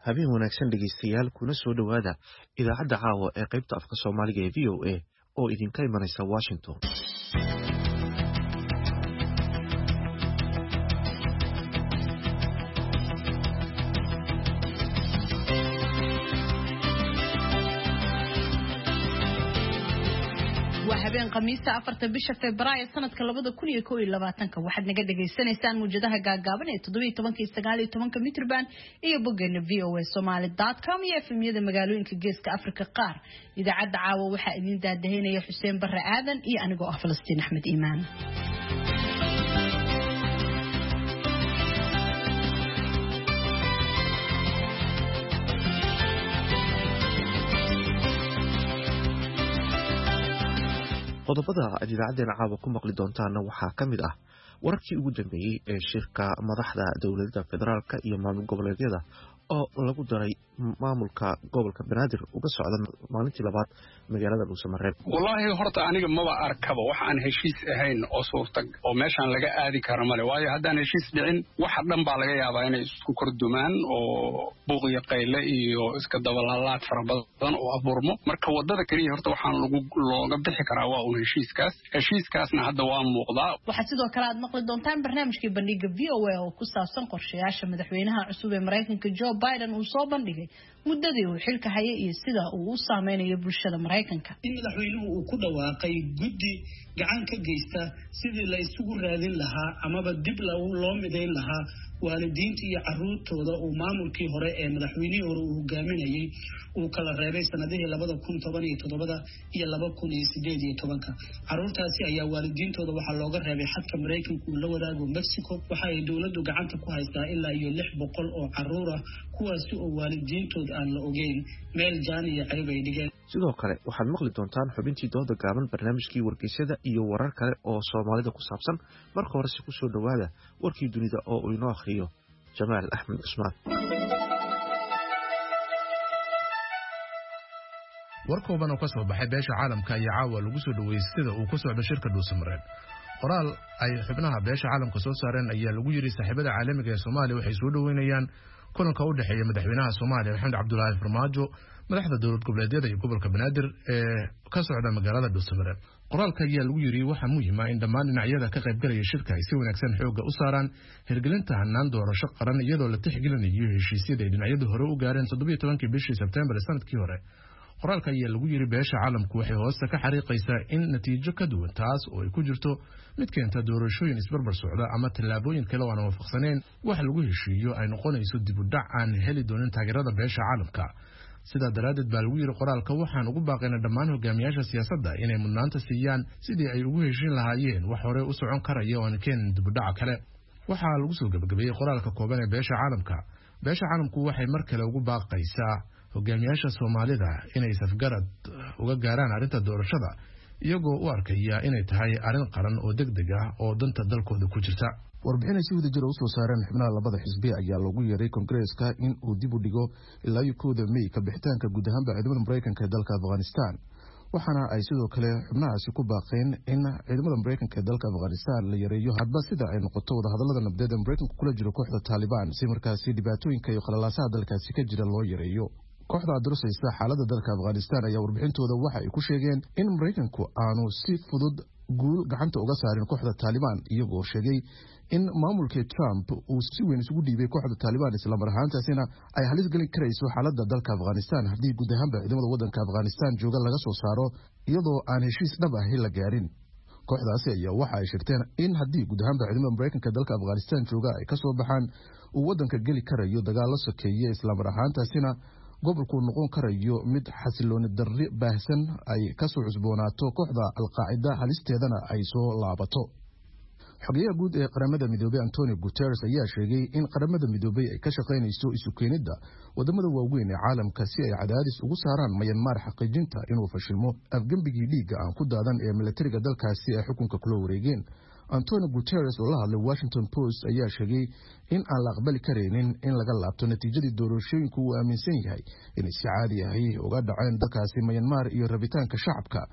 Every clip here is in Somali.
habeen wanaagsan dhegaystayaal kuna soo dhowaada idaacadda caawa ee qaybta afka Soomaaliga ee VOA oo idinka imanaysa Washington. habeen khamiista 4 bisha Febraayo sanadka 2021 waxaad naga dhageysanaysaan muujadaha gaagaaban ee 17-19 mitrban iyo boggeena voasomali.com iyo efemyada magaalooyinka geeska Afrika qaar. Idaacadda caawa waxaa idin daadahinaya Xuseen Barre Aadan iyo anigoo ah Falastiin Axmed Iimaan. qodobada aad idaacadeena caawa ku maqli doontaana waxaa ka mid ah wararkii ugu dambeeyey ee shirka madaxda dowladda federaalka iyo maamul goboleedyada oo lagu daray maamulka gobolka Banaadir uga socda maalintii labaad magaalada Dhuusamareeb. Wallahi horta aniga maba arkaba wax aan heshiis ahayn oo suurta oo meeshan laga aadi karo male waayo haddaan heshiis dhicin wax dhan baa laga yaabaa inay isku kordumaan oo buuqiyo qayle iyo iska dabalaalaad fara badan oo abuurmo marka wadada kaliya horta waxaan looga bixi karaa waa heshiiskaasna hadda waa muuqdaa. Waxaa sidoo kale aad maqli doontaan barnaamijkii bandhiga VOA oo ku saabsan qorshayaasha madaxweynaha cusub ee Mareykanka Joe Biden uu soo bandhigay muddadii uu xilka hayay iyo sida uu u saameynayo bulshada Mareykanka. In madaxweynuhu uu ku dhawaaqay guddi gacan ka geysta sidii la isugu raadin lahaa amaba dib loo midayn lahaa waalidiinta iyo carruurtooda uu maamulkii hore ee madaxweynihii hore uu hogaaminayay uu kala reebay sanadihii 2017 iyo 2018. Carruurtaasi ayaa waalidiintooda waxaa looga reebay xadka Mareykanka uu la wadaago Mexico. Waxa ay dawladdu gacanta ku haysaa ilaa iyo 600 oo carruur ah kuwaasi oo waalidiintooda aan la ogeyn meel jaan iyo cirib ay dhigeen. sidoo kale waxaad maqli doontaan xubintii dooda gaaban barnaamijkii wargeysyada iyo warar kale oo Soomaalida ku saabsan. Marka hore si ku soo dhawaada warkii dunida oo uu inoo akhriyo Jamaal Axmed Cusmaan. warkooban oo ka soo baxay beesha caalamka ayaa caawa lagu soo dhaweeyay sida uu ku socdo shirka Dhuusamareeb. qoraal ay xubnaha beesha caalamka soo saareen ayaa lagu yiri saaxiibada caalamiga ee Soomaaliya waxay soo dhaweynayaan kulanka u dhaxeeya madaxweynaha Soomaaliya Maxamed Cabdullaahi Farmaajo madaxda dowlad goboleedyada iyo gobolka Banaadir ee ka socda magaalada Dhuusamareeb. qoraalka ayaa lagu yiri waxa muhiim ah in dhammaan dhinacyada ka qayb galaya shirka ay si wanaagsan xoogga u saaraan hirgelinta hanaan doorasho qaran iyadoo la tixgelinayo heshiisyada ay dhinacyadu hore u gaareen 17 bishii Sebtembar sanadkii hore. qoraalka ayaa lagu yiri beesha caalamku waxay hoosta ka xariiqaysaa in natiijo ka duwan taas oo ay ku jirto mid keenta doorashooyin isbarbar socda ama tallaabooyin kale oo aan waafaqsaneyn wax lagu heshiiyo ay noqonayso dib u dhac aan heli doonin taageerada beesha caalamka. sida daraadeed baa lagu yiri qoraalka waxaan ugu baaqaynaa dhammaan hogaamiyaasha siyaasadda inay mudnaanta siiyaan sidii ay ugu heshiin lahaayeen wax hore u socon karaya oo aan keenin dib u dhac kale. waxaa lagu soo gabagabeeyay qoraalka kooban ee beesha caalamku waxay mar kale ugu baaqaysaa hogaamiyaasha Soomaalida inay safgarad uga gaaraan arrinta doorashada iyagoo u arkaya inay tahay arrin qaran oo degdeg ah oo danta dalkooda ku jirta. warbixin si wada jir u soo saareen xubnaha labada xisbi ayaa lagu yeeray Kongareeska in uu dib u dhigo ilaa 1 May ka bixitaanka guud ahaan ciidamada Mareykanka ee dalka Afghanistan. waxaana ay sidoo kale xubnahaasi ku baaqeen in ciidamada Mareykanka ee dalka Afghanistan la yareeyo hadba sida ay noqoto wada hadallada nabadeed ee Mareykanku kula jiro kooxda Taliban si markaasi dhibaatooyinka iyo qalalaasaha dalkaasi ka jira loo yareeyo. kooxda durusaysa xaaladda dalka Afghanistan ayaa warbixintooda waxa ay ku sheegeen in Mareykanku aanu si fudud guul gacanta uga saarin kooxda Taliban iyagoo sheegay in maamulka Trump uu si weyn isugu dhiibay kooxda Taliban isla mar ahaantaasina ay halis gelin karayso xaaladda dalka Afghanistan haddii guud ahaanba ciidamada waddanka Afghanistan jooga laga soo saaro iyadoo aan heshiis dhab ah la gaarin. kooxdaasi ayaa waxa ay sheegteen in haddii guud ahaanba ciidamada Mareykanka dalka Afghanistan jooga ay ka soo baxaan uu waddanka geli karayo dagaalo sokeeye isla mar ahaantaasina gobolku noqon karayo mid xasilooni darri baahsan ay ka soo cusboonaato kooxda Al-Qaacida halisteedana ay soo laabato. xogayaha guud ee qaramada midoobay Antonio Guterres ayaa sheegay in qaramada midoobay ay ka shaqaynayso isu keenida wadamada waaweyn ee caalamka si ay cadaadis ugu saaraan Myanmar xaqiijinta inuu fashilmo afgambigii dhiigga aan ku daadan ee militariga dalkaasi ay xukunka kula wareegeen. Antonio Guterres oo la hadlay Washington Post ayaa sheegay in aan la aqbali kareynin in laga laabto natiijadii doorashooyinku uu aaminsan yahay in si caadi ah uga dhaceen dalkaasi Myanmar iyo rabitaanka shacabka.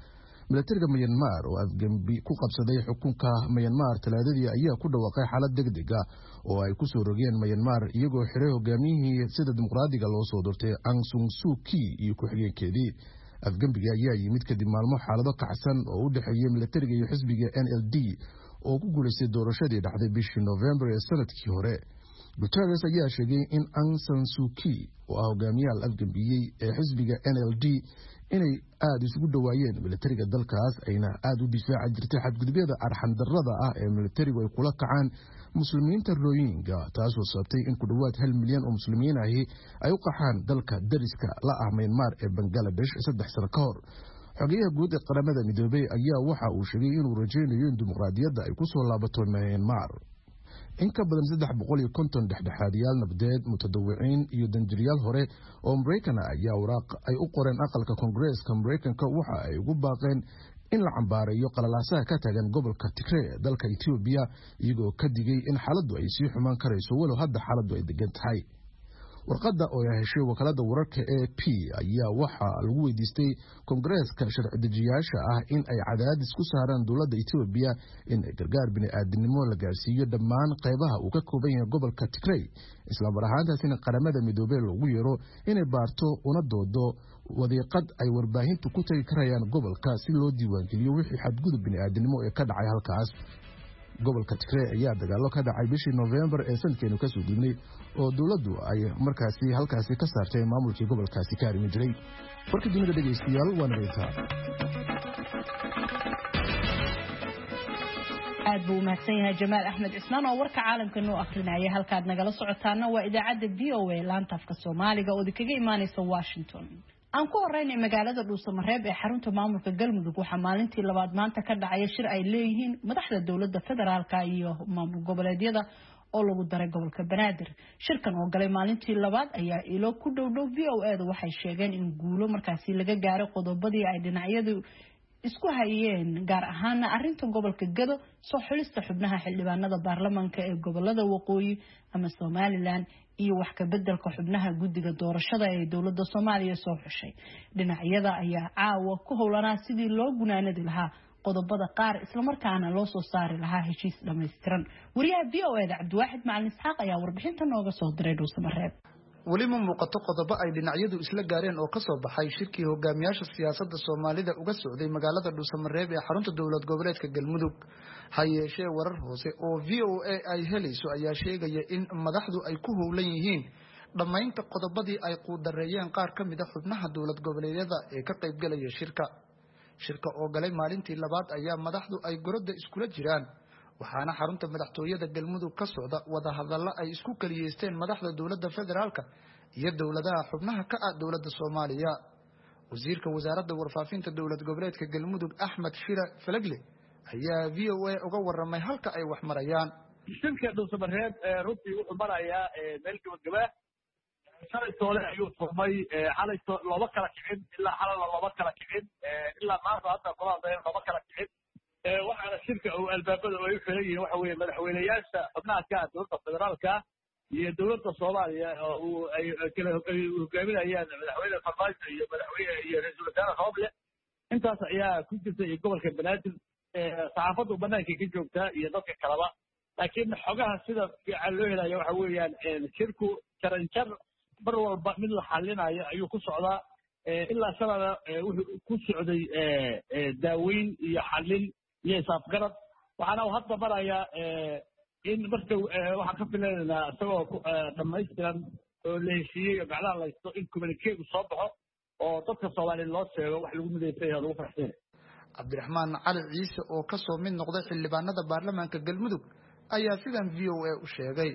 milatariga Myanmar oo afgembi ku qabsaday xukunka Myanmar talaadadii ayaa ku dhawaaqay xaalad degdeg ah oo ay ku soo rogeen Myanmar iyagoo xiray hogaamiyihii sida dimuqraadiga loo soo doortay Aung San Suu Kyi iyo ku-xigeenkeedii. afgembiga ayaa yimid kadib maalmo xaalado kacsan oo u dhaxeeyay milatariga iyo xisbiga NLD oo ku guuleystay doorashadii dhacday bishii November ee sanadkii hore. Guterres ayaa sheegay in Aung San Suu Kyi oo ah hogaamiyaha afgembiyey ee xisbiga NLD inay aad isugu dhawaayeen milatariga dalkaas ayna aad u difaaci jirtay xadgudubyada arxan darrada ah ee milatarigu ay kula kacaan muslimiinta Rohingya, taasoo sababtay in ku dhawaad 1 milyan oo muslimiin ahi ay u qaxaan dalka dariska la ah Myanmar ee Bangladesh 3 sano ka hor. xogayaha guud ee qaramada midoobay ayaa waxa uu sheegay inuu rajaynayo in dimuqraadiyadda ay ku soo laabato Myanmar. in ka badan 350 dhexdhexaadiyaal nabadeed mutadawiciin iyo danjiriyaal hore oo Mareykan ayaa waraaq ay u qoreen aqalka Koongareeska Mareykanka waxa ay ugu baaqeen in la cambaareeyo qalalaasaha ka tagan gobolka Tigray ee dalka Ethiopia iyagoo ka digay in xaaladdu ay sii xumaan karayso walow hadda xaaladdu ay degan tahay. warqadda oo ay heshay wakaalada wararka AP ayaa waxa lagu weydiistay Koongareeska sharci dejiyaasha ah in ay cadaadis ku saaraan dowladda Ethiopia in ay gargaar bini'aadanimo la gaarsiiyo dhammaan qaybaha uu ka kooban yahay gobolka Tigray, isla mar ahaantaasina qaramada midoobay loogu yeero inay baarto una doodo wadiiqad ay warbaahintu ku tagi karayaan gobolka si loo diiwaangeliyo wixii xadgudub bini'aadanimo ee ka dhacay halkaas. gobolka Tigray ayaa dagaalo ka dhacay bishii November ee sanadkeenu ka soo gudbay oo dawladdu ay markaasi halkaasi ka saartay maamulkii gobolkaasi ka arrimi jiray. warka dunida dhageystayaal waa nageynta. aad buu mahadsan yahay Jamaal Axmed Cismaan oo warka caalamka noo akhrinaya. halkaad nagala socotaana waa idaacadda VOA laanta afka Soomaaliga oo kaga imaanaysa Washington. aan ku horeynay magaalada Dhuusamareeb ee xarunta maamulka Galmudug waxa maalintii labaad maanta ka dhacay shir ay leeyihiin madaxda dawladda federaalka iyo maamul goboleedyada oo lagu daray gobolka Banaadir. shirkan oo galay maalintii labaad ayaa ilo ku dhow VOA waxay sheegeen in guulo markaasi laga gaaray qodobadii ay dhinacyadu isku hayeen gaar ahaan arinta gobolka Gado soo xulista xubnaha xildhibaanada baarlamaanka ee gobolada Waqooyi ama Somaliland iyo wax ka bedelka xubnaha guddiga doorashada ee dawladda Soomaaliya soo xushay. dhinacyada ayaa caawa ku howlanaa sidii loo gunaanadi lahaa qodobada qaar isla markaana loo soo saari lahaa heshiis dhameystiran. wariyaha VOA Cabdiwaaxid Macalin Isxaaq ayaa warbixinta nooga soo diray Dhuusamareeb. weli ma muuqato qodobo ay dhinacyadu isla gaareen oo ka soo baxay shirkii hogaamiyaasha siyaasadda Soomaalida uga socday magaalada Dhuusamareeb ee xarunta dawlad goboleedka Galmudug. ha yeeshee warar hoose oo VOA ay helayso ayaa sheegaya in madaxdu ay ku howlan yihiin dhammaynta qodobadii ay quudareeyeen qaar ka mid ah xubnaha dawlad goboleedyada ee ka qayb galaya shirka oo galay maalintii labaad ayaa madaxdu ay gorodda iskula jiraan, waxaana xarunta madaxtooyada Galmudug ka socda wada hadallo ay isku kaliyeysteen madaxda dawladda federaalka iyo dawladaha xubnaha ka ah dawladda Soomaaliya. wasiirka wasaaradda warfaafinta dawlad goboleedka Galmudug Axmed Shira Falagle ayaa VOA uga waramay halka ay wax marayaan. shirka Dhuusamareeb runtii wuxuu marayaa meel gabagaba. shalaytoole ayuu furmay, xalayto looba kala kicin ilaa xalala looba kala kicin ilaa maanta hadda qolada looba kala kicin. waxaana shirka uu albaabada ay u xiran yihiin waxa weeye madaxweynayaasha xubnaha ka ah dowladda federaalka iyo dowladda Soomaaliya oo ay hogaaminayaan madaxweyne Farmaajo iyo madaxweyne iyo ra'iisul wasaare Roble. intaas ayaa ku jirtay gobolka Banaadir. saxaafaddu banaanka ka joogtaa iyo dadka kaleba, laakiin xogaha sida fiican loo helayo waxa weeyaan shirku jaranjar mar walba mid la xalinayo ayuu ku socdaa. ilaa sanada wuxuu ku socday daaweyn iyo xalin iyo saafgarad. waxaana hadda maraya in marka waxaan ka filaynaa isagoo dhammaystiran oo la heshiiyey oo gacdaha la haysto in communique soo baxo oo dadka Soomaaliyeed loo sheego wax lagu mideysay oo lagu farxay. Cabdiraxmaan Cali Ciise oo ka soo mid noqday xildhibaanada baarlamaanka Galmudug ayaa sidan VOA u sheegay.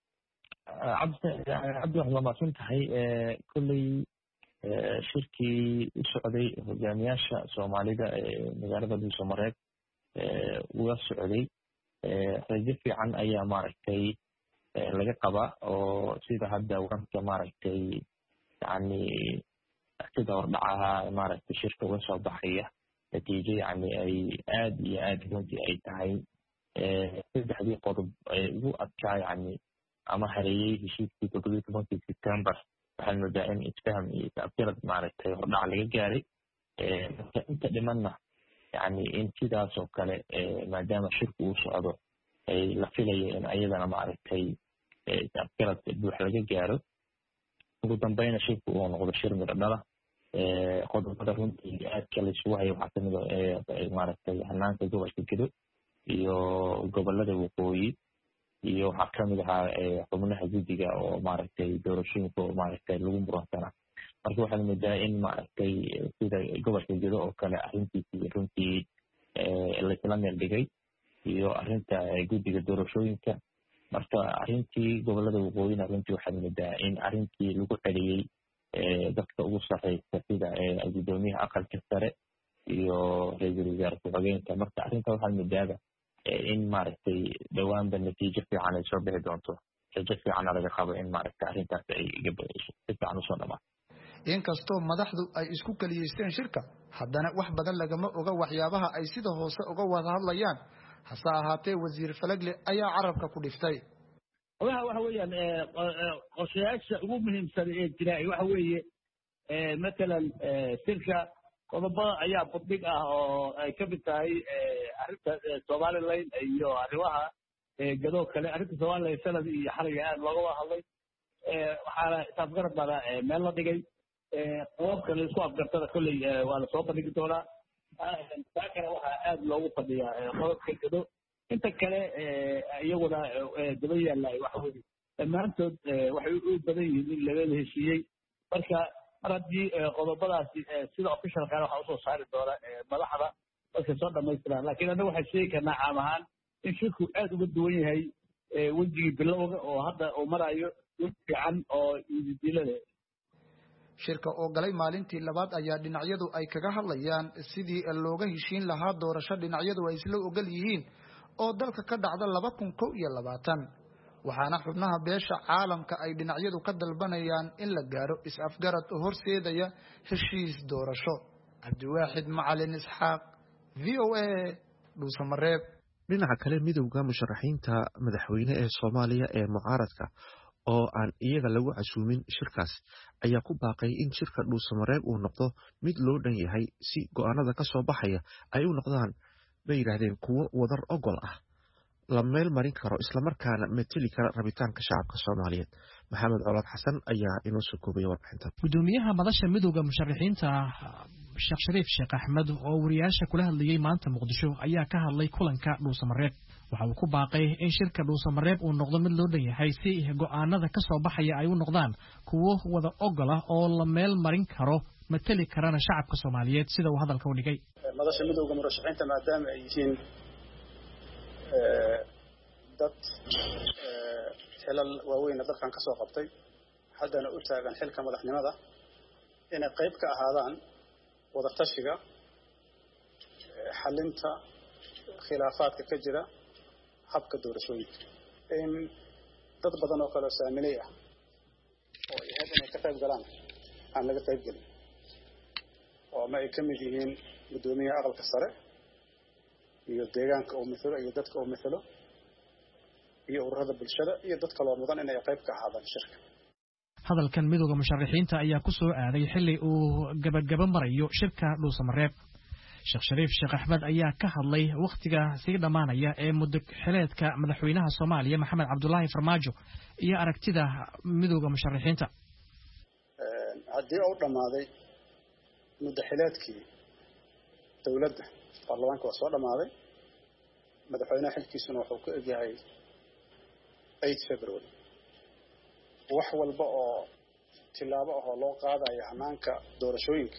cabdi waxaa maasan tahay kulley shirkii u socday hogaamiyaasha Soomaalida ee magaalada Dhuusamareeb uga socday rajo fiican ayaa maaragtay laga qaba oo sida hadda wararka maaragtay yani sida hordhacaha maaragtay shirka uga soo baxaya natiijo yani ay aad iyo aad runtii ay tahay saddexdii qodob ay ugu adkaa yani ama hareeyey heshiiskii 17 September waxaan moodaa in isfaham iyo taageerad maaragtay hordhac laga gaaray. inta dhimanna yani in sidaas oo kale maadaama shirku uu socdo ay la filayo in ayadana maaragtay afgarad buux laga gaaro ugu dambeyna shirku uu noqdo shir midho dhala qodobada runtii aadka laisugu hayo waxaa kamid maaragtay hanaanka gobolka gedo iyo gobolada waqooyi iyo waxaa kamid ahaa xubnaha guddiga oo maaragtay doorashooyinka oo maaragtay lagu muransanaa marka waxaad moodaa in maaragtay sida gobolka gedo oo kale arrintiisii runtii laisla meel dhigay iyo arrinta guddiga doorashooyinka marka arrintii gobolada waqooyina runtii waxaad moodaa in arrintii lagu celiyey dadka ugu sarreysa sida gudoomiyaha aqalka sare iyo ra-iisul wasaare ku-xigeenka marka arrinta waxaad moodaaba in maaragtay dhowaanba natiijo fiican ay soo bixi doonto rajo fiicanna laga qabo in maaragtay arrintaas ay si fiican usoo dhamaan inkastoo madaxdu ay isku kaliyeysteen shirka haddana wax badan lagama oga waxyaabaha ay sida hoose uga wada hadlayaan hase ahaatee wasiir Falagle ayaa carabka ku dhiftay waxa weeyaan qorshayaasha ugu muhiimsan ee jira waxa weeye matalan shirka qodobada ayaa buddig ah oo ay ka mid tahay arrinta Somaliland iyo arrimaha gadoo kale arrinta Somaliland sanad iyo xariga aad looga wada hadlay waxaana isafgarad bana meel la dhigay qodobka la isku afgartada kolley waa la soo bandhigi doonaa taakana waxaa aad loogu fadhiyaa qodobka gado inta kale iyaguna daba yaallay waxa weeye dhammaantood waxay u badan yihiin in laga heshiiyey marka mar haddii qodobadaasi sida officialkaana waxaa usoo saari doona madaxda markay soo dhamaystiraan laakiin annaga waxaan sheegi karnaa caam ahaan in shirku aad uga duwan yahay wejigii bilowga oo hadda uu marayo wej fiican oo ididilada shirka oo galay maalintii labaad ayaa dhinacyadu ay kaga hadlayaan sidii looga heshiin lahaa doorasho dhinacyadu ay isla ogal yihiin oo dalka ka dhacda 2021 waxaana xubnaha beesha caalamka ay dhinacyadu ka dalbanayaan in la gaaro is-afgarad oo horseedaya heshiis doorasho Cabdiwaaxid Macalin Isxaaq VOA Dhuusamareeb dhinaca kale midowga musharaxiinta madaxweyne ee Soomaaliya ee mucaaradka oo aan iyaga lagu casuumin shirkaas ayaa ku baaqay in shirka Dhuusamareeb uu noqdo mid loo dhan yahay si go'aanada ka soo baxaya ay u noqdaan bay yiraahdeen kuwo wadar ogol ah la meel marin karo isla markaana matali kara rabitaanka shacabka Soomaaliyeed Maxamed Colaad Xasan ayaa inoo soo koobay warbixinta gudoomiyaha madasha midowga musharaxiinta Sheekh Shariif Sheekh Axmed oo wariyaasha kula hadlayay maanta Muqdisho ayaa ka hadlay kulanka Dhuusamareeb waxa uu ku baaqay in shirka Dhuusamareeb uu noqdo mid loo dhan yahay si go'aanada ka soo baxaya ay u noqdaan kuwo wada ogol ah oo la meel marin karo matali karana shacabka Soomaaliyeed sida uu hadalka u dhigay madasha midowga musharaxiinta maadaama ay yihiin dad xilal waaweyn dalkan ka soo qabtay haddana u taagan xilka madaxnimada inay qayb ka ahaadaan wada tashiga xalinta khilaafaadka ka jira habka doorashooyinka in dad badan oo kale saamilay ah oo ay hadda ka qayb galaan aan laga qayb galin oo ma ay ka mid yihiin gudoomiyaha aqalka sare iyo deegaanka oo mithlo iyo dadka oo mithlo iyo ururada bulshada iyo dad kale oo mudan inay qayb ka ahaadaan shirka hadalkan midowga musharaxiinta ayaa ku soo aaday xilli uu gabagaba marayo shirka Dhuusamareeb Sheekh Shariif Sheekh Axmed ayaa ka hadlay waqtiga sii dhamaanaya ee muddo xileedka madaxweynaha Soomaaliya Maxamed Cabdullaahi Farmaajo iyo aragtida midowga musharaxiinta haddii uu dhamaaday muddo xileedkii dawladda baarlamaanka waa soo dhamaaday madaxweynaha xilkiisuna wuxuu ku egyahay 8 February wax walba oo tilaabo ah oo loo qaadayo hanaanka doorashooyinka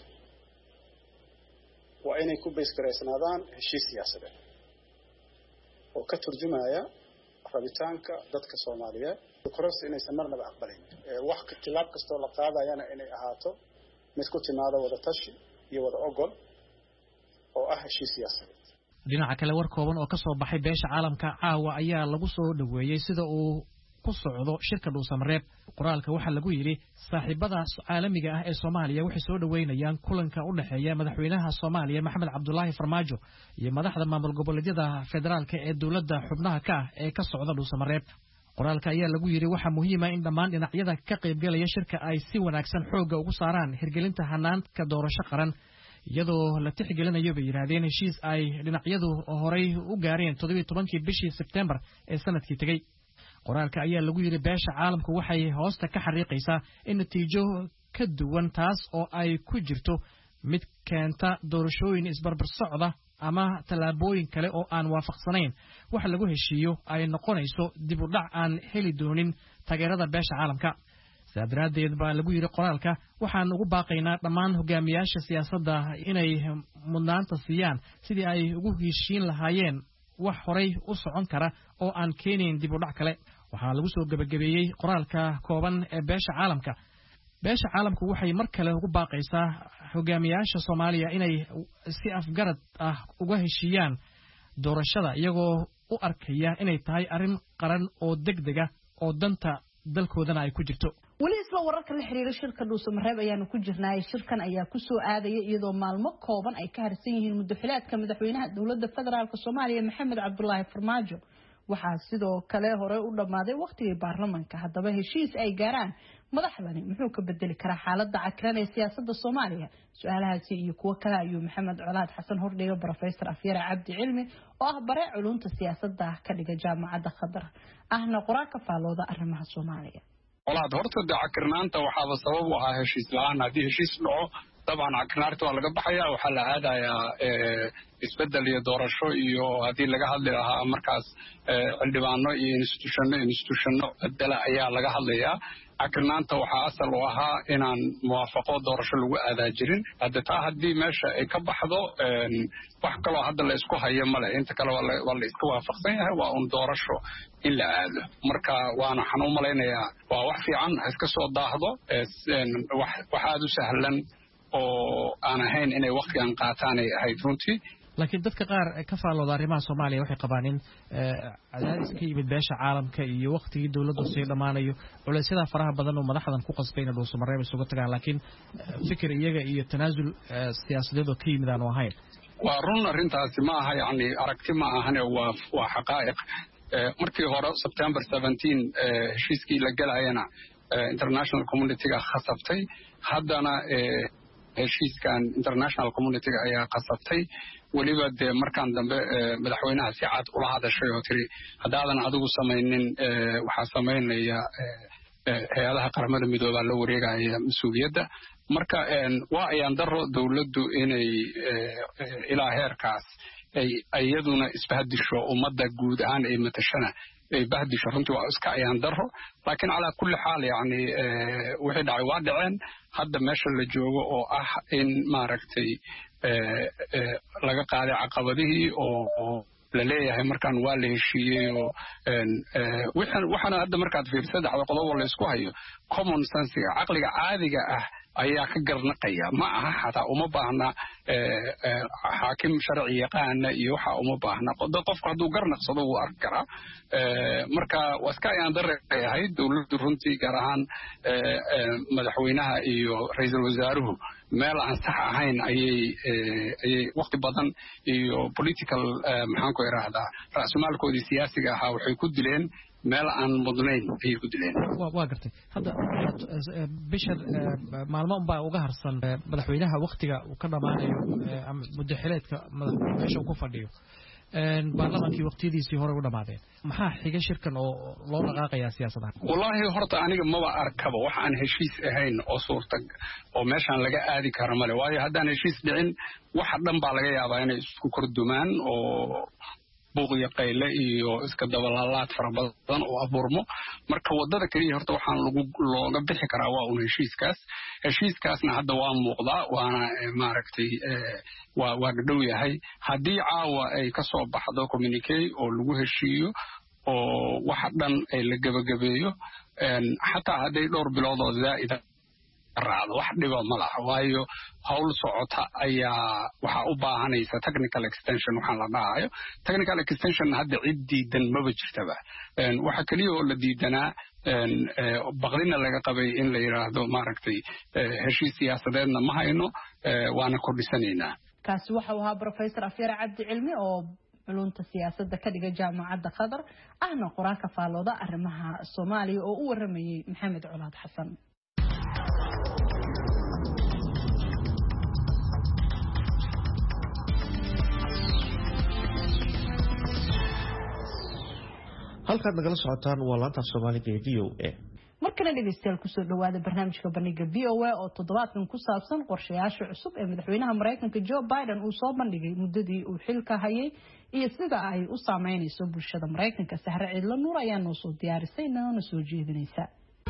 waa inay ku beesgareysnaadaan heshiis siyaasadeed oo ka turjumaya rabitaanka dadka Soomaaliyeed kororsi inaysan marnaba aqbalayn wax tilaab kastoo la qaadayana inay ahaato mid ku timaado wada tashi iyo wada ogol oo ah heshiis siyaasadeed dhinaca kale war kooban oo ka soo baxay beesha caalamka caawa ayaa lagu soo dhaweeyay sida uu ku socdo shirka Dhuusamareeb qoraalka waxa lagu yiri saaxiibada caalamiga ah ee Soomaaliya waxay soo dhaweynayaan kulanka u dhaxeeya madaxweynaha Soomaaliya Maxamed Cabdullaahi Farmaajo iyo madaxda maamul goboleedyada federaalka ee dawladda xubnaha ka ah ee ka socda Dhuusamareeb qoraalka ayaa lagu yiri waxa muhiim ah in dhammaan dhinacyada ka qayb galaya shirka ay si wanaagsan xooga ugu saaraan hirgelinta hanaanka doorasho qaran iyadoo la tixgelinayo bay yiraahdeen heshiis ay dhinacyadu horay u gaareen 17 bishii September ee sanadkii tagay qoraalka ayaa lagu yiri beesha caalamku waxay hoosta ka xariiqaysaa in natiijo ka duwan taas oo ay ku jirto mid keenta doorashooyin isbarbar socda ama talaabooyin kale oo aan waafaqsanayn wax lagu heshiiyo ay noqonayso dib u dhac aan heli doonin taageerada beesha caalamka saadaradeed baa lagu yiri qoraalka waxaan ugu baaqaynaa dhammaan hogaamiyaasha siyaasadda inay mudnaanta siiyaan sidii ay ugu heshiin lahaayeen wax horay u socon kara oo aan keenayn dib u dhac kale waxaa lagu soo gabagabeeyay qoraalka kooban ee beesha caalamku waxay mar kale ugu baaqaysaa hogaamiyaasha Soomaaliya inay si afgarad ah uga heshiiyaan doorashada iyagoo u arkaya inay tahay arrin qaran oo degdeg ah oo danta dalkoodana ay ku jirto wali isla wararka la xiriira shirka dhuusamareeb ayaanu ku jirnaa shirkan ayaa ku soo aadaya iyadoo maalmo kooban ay ka harsan yihiin muddaxilaadka madaxweynaha dawladda federaalka Soomaaliya Maxamed Cabdullaahi Farmaajo waxaa sidoo kale hore u dhamaaday waqtigii baarlamaanka haddaba heshiis ay gaaraan madaxdani muxuu ka bedeli karaa xaaladda cakran ee siyaasadda Soomaaliya su'aalahaasi iyo kuwa kale ayuu Maxamed Colaad Xasan hordhiga Professor Afyara Cabdi Cilmi oo ah bare culumta siyaasadda ka dhiga jaamacadda Khadar ahna qoraalka faalooda arrimaha Soomaaliya walaad horta cakranaanta waxaa sabab u ah heshiis la'aan hadii heshiis dhaco طبعا عكنارته waa laga baxaya waxa la aadaya isbedel iyo doorasho iyo hadii laga hadli lahaa markaas xildhibaano iyo institutionno bedela ayaa laga hadlayaa عكنانته waxaa asal u ahaa inaan muwaafaqo doorasho lagu aadaa jirin hadda hadii meesha ay ka baxdo wax kale oo hadda la isku hayo male inta kale waa la isku waafaqsan yahay waa un doorasho in la aado marka waana xanuun maleynayaa waa wax fiican iska soo daahdo wax aad u sahlan oo aan ahayn inay waqtigan qaataan ay ahayd runtii laakiin dadka qaar ka faalooda arrimaha Soomaaliya waxay qabaan in cadaadis ka yimid beesha caalamka iyo waqtigii dawladdu sii dhamaanayo culaysyada faraha badan oo madaxdan ku qasbay inay Dhuusamareeb isugu tagaan laakiin fikir iyaga iyo tanaasul siyaasadeed oo ka yimid aan ahayn waa run arrintaasi ma aha yani aragti ma ahan waa xaqaa'iq markii hore September 17 heshiiskii la galayna international community-ga khasabtay haddana heshiiskan international community-ga ayaa qasabtay waliba de markaan dambe madaxweynaha si cad ula hadashay oo tiri hadaadan adigu sameeynin waxa sameeynaya hay'adaha qaramada midoobay la wareegaya mas'uuliyadda marka waa ayaan daro dawladdu inay ilaa heerkaas ay iyaduna isbahdisho ummadda guud ahaan ay matashana ay bahdisho runtii waa iska ayaan daro laakiin ala kulli xaal yani wixii dhacay waa dhaceen hadda meesha la joogo oo ah in maaragtay laga qaaday caqabadihii oo la leeyahay markaan waa la heshiiyey oo waxaana hadda markaad fiirso saddexda qodob oo la isku hayo common sense caqliga caadiga ah ayaa ka garnaqaya ma aha xataa uma baahna xaakim sharci yaqaan iyo waxa uma baahna qofku hadduu garnaqsado wuu arki karaa marka waa iska ayaan dareeyahay dawladdu runtii gaar ahaan madaxweynaha iyo ra'iisul wasaaruhu meel aan sax ahayn ayay waqti badan iyo political maxaan ku iraahdaa raasmaalkoodii siyaasiga ahaa waxay ku dileen meel aan mudnayn ay ku dileen waa gartay hadda bishar maalmo baa uga harsan madaxweynaha waqtiga uu ka dhamaanayo muddaxileedka meesha uu ku fadhiyo baarlamaankii waqtiyadiisii hore u dhamaadeen maxaa xiga shirkan oo loo dhaqaaqaya siyaasadaha wallahi horta aniga maba arkaba wax aan heshiis ahayn oo suurtag oo meeshan laga aadi karo male waayo haddaan heshiis dhicin wax dhan baa laga yaabaa inay isku kordumaan oo buuqiyo qayle iyo iska dabalaalaad fara badan oo abuurmo marka wadada kaliya horta waxaan looga bixi karaa waa un heshiiskaasna hadda waa muuqdaa waana maaragtay waa dhow yahay haddii caawa ay ka soo baxdo communique oo lagu heshiiyo oo wax dhan ay la gabagabeeyo xataa hadday dhowr bilood oo zaa'ida raacdo wax dhiba ma laha waayo hawl socota ayaa waxaa u baahanaysa technical extension waxaan la dhahayo technical extension hadda cid diidan maba jirtaba waxa kaliya oo la diidanaa baqdina laga qabay in la yiraahdo maaragtay heshiis siyaasadeedna ma hayno waana kordhisanaynaa kaasi waxa uu ahaa Professor Afyara Cabdi Cilmi oo culumta siyaasadda ka dhiga jaamacadda Khadar ahna qoraalka faalooda arrimaha Soomaaliya oo u waramayay Maxamed Colaad Xasan halkaad nagala socotaan waa laanta Soomaaliga ee VOA. markana dhegeystayaal kusoo dhawaada barnaamijka bandhiga VOA oo toddobaadkan ku saabsan qorshayaasha cusub ee madaxweynaha Mareykanka Joe Biden uu soo bandhigay muddadii uu xilka hayay iyo sida ay u saameynayso bulshada Mareykanka. Sahra Ciidla Nuur ayaa noo soo diyaarisay inana soo jeedinaysa.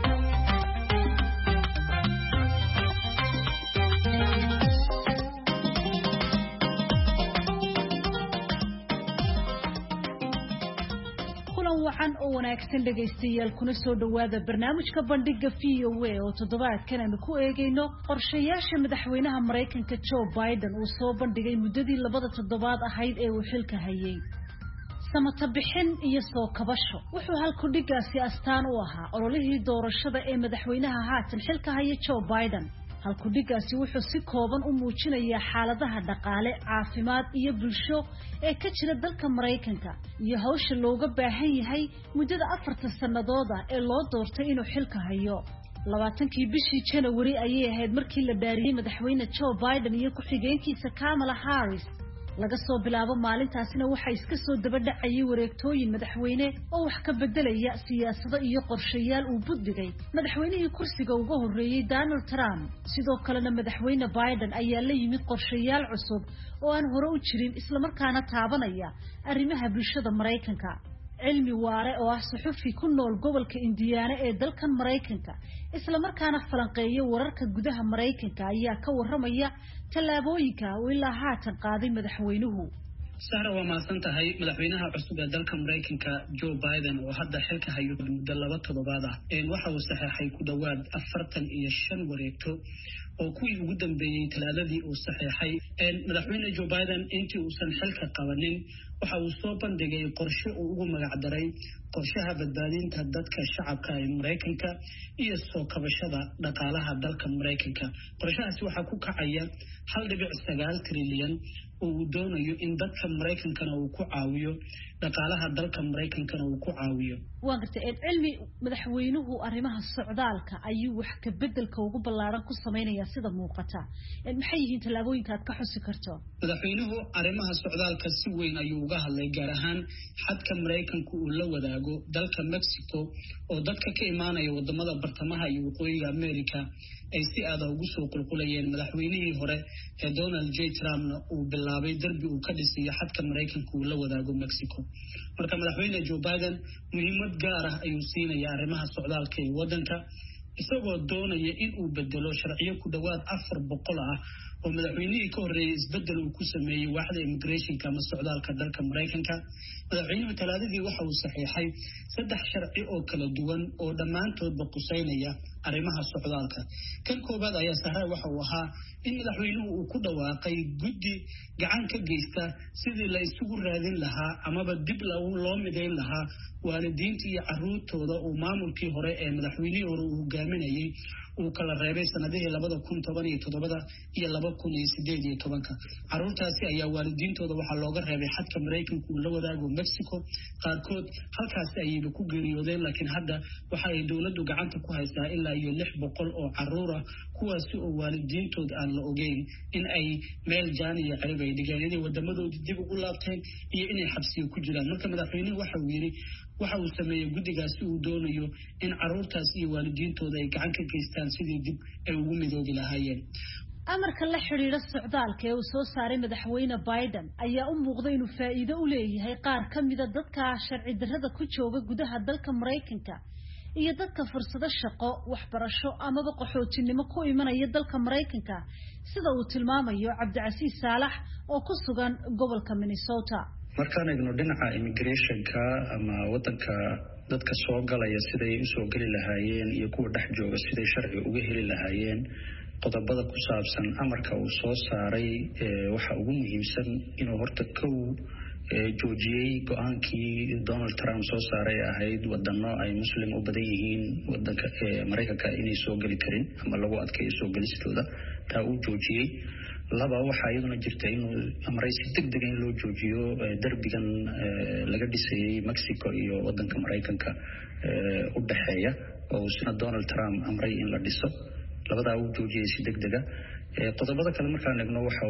waxaan oo wanaagsan dhageystayaal kuna soo dhawaada barnaamijka bandhiga VOA oo toddobaadkan aan ku eegayno qorshayaasha madaxweynaha Mareykanka Joe Biden uu soo bandhigay muddadii 2 toddobaad ahayd ee uu xilka hayay. samata bixin iyo soo kabasho wuxuu halku dhigaasi astaan u ahaa ololihii doorashada ee madaxweynaha haatan xilka haya Joe Biden. halku dhigaasi wuxuu si kooban u muujinayaa xaaladaha dhaqaale, caafimaad iyo bulsho ee ka jira dalka Mareykanka iyo hawsha looga baahan yahay muddada 4 sanadood ee loo doortay inuu xilka hayo. 20kii bishii January ayay ahayd markii la dhaariyay madaxweyne Joe Biden iyo ku-xigeenkiisa Kamala Harris. laga soo bilaabo maalintaasina waxa iska soo daba dhacayay wareegtooyin madaxweyne oo wax ka bedelaya siyaasado iyo qorshayaal uu buddigay madaxweynihii kursiga uga horeeyay Donald Trump. sidoo kalena madaxweyne Biden ayaa la yimid qorshayaal cusub oo aan hore u jirin isla markaana taabanaya arrimaha bulshada Mareykanka. cilmi waare oo ah suxufi ku nool gobolka Indiana ee dalkan Mareykanka isla markaana falanqeeya wararka gudaha Mareykanka ayaa ka waramaya tallaabooyinka uu ilaa haatan qaaday madaxweynuhu. Sahra waa maasan tahay madaxweynaha cusub ee dalka Mareykanka Joe Biden oo hadda xilka hayo muddo 2 toddobaad ah waxa uu saxeexay ku dhawaad 45 wareegto oo kuwii ugu dambeeyay talaadadii uu saxeexay madaxweyne Joe Biden intii uusan xilka qabanin waxa uu soo bandhigay qorshe uu ugu magac daray qorshaha badbaadinta dadka shacabka ee Mareykanka iyo soo kabashada dhaqaalaha dalka Mareykanka. qorshahaasi waxa ku kacaya 1.9 trilyan oo uu doonayo in dadka Mareykankana uu ku caawiyo dhaqaalaha dalka Mareykankana uu ku caawiyo. waa gartay cilmi madaxweynuhu arrimaha socdaalka ayuu wax ka bedelka ugu ballaaran ku sameynaya sida muuqata. maxay yihiin tallaabooyinka aad ka xusi karto? madaxweynuhu arrimaha socdaalka si weyn ayuu uga hadlay gaar ahaan xadka Mareykanku uu la wadaago dalka Mexico oo dadka ka imaanaya wadamada bartamaha iyo waqooyiga America ay si aad ugu soo qulqulayeen. madaxweynihii hore ee Donald J. Trump uu bilaabay darbi uu ka dhisay xadka Mareykanku uu la wadaago Mexico. marka madaxweyne Joe Biden muhiimad gaar ah ayuu siinayaa arrimaha socdaalka ee wadanka isagoo doonaya in uu bedelo sharciyo ku dhawaad 400 ah oo madaxweynihii ka horeeyay isbedel uu ku sameeyay waaxda immigration-ka ama socdaalka dalka Mareykanka. madaxweynuhu talaadadii waxa uu saxeexay 3 sharci oo kala duwan oo dhammaantoodba quseynaya arrimaha socdaalka. kan koobaad ayaa Sahra waxa uu ahaa in madaxweynuhu uu ku dhawaaqay guddi gacan ka geysta sidii la isugu raadin lahaa amaba dib loo midayn lahaa waalidiinta iyo carruurtooda uu maamulkii hore ee madaxweynihii hore uu hogaaminayay uu kala reebay sanadihii 2017 iyo 2018. carruurtaasi ayaa waalidiintooda waxaa looga reebay xadka Mareykanku uu la wadaago Mexico. qaarkood halkaasi ayay ku geeriyoodeen laakiin hadda waxa ay dawladdu gacanta ku haysaa ilaa iyo 600 oo carruur ah kuwaasi oo waalidiintooda aan la ogeyn in ay meel jaaniya cirib ay dhigeen inay wadamadooda dib ugu laabteen iyo inay xabsiyo ku jiraan. marka madaxweynuhu waxa uu yiri waxa uu sameeyay guddigaasi uu doonayo in carruurtaas iyo waalidiintooda ay gacan ka geystaan sidii dib ay ugu midoobi lahaayeen. amarka la xiriira socdaalka ee uu soo saaray madaxweyne Biden ayaa u muuqday inuu faa'iido u leeyahay qaar ka mid ah dadka sharci darrada ku jooga gudaha dalka Mareykanka iyo dadka fursado shaqo, waxbarasho ama qaxootinimo ku imanaya dalka Mareykanka sida uu tilmaamayo Cabdicasiis Saalax oo ku sugan gobolka Minnesota. markaan eegno dhinaca immigration-ka ama wadanka dadka soo galaya siday u soo gali lahaayeen iyo kuwa dhex jooga siday sharci uga heli lahaayeen qodobada ku saabsan amarka uu soo saaray waxa ugu muhiimsan inuu horta kow joojiyay go'aankii Donald Trump soo saaray ahayd wadano ay muslim u badan yihiin wadanka Mareykanka inay soo gali karin ama lagu adkeeyo soo galistooda taa uu joojiyay. laba waxa iyaduna jirta inuu amray si degdeg in loo joojiyo darbigan laga dhisayay Mexico iyo wadanka Mareykanka u dhaxeeya oo sina Donald Trump amray in la dhiso. labadaa uu joojiyay si degdeg ah qodobada kale markaan eegno waxa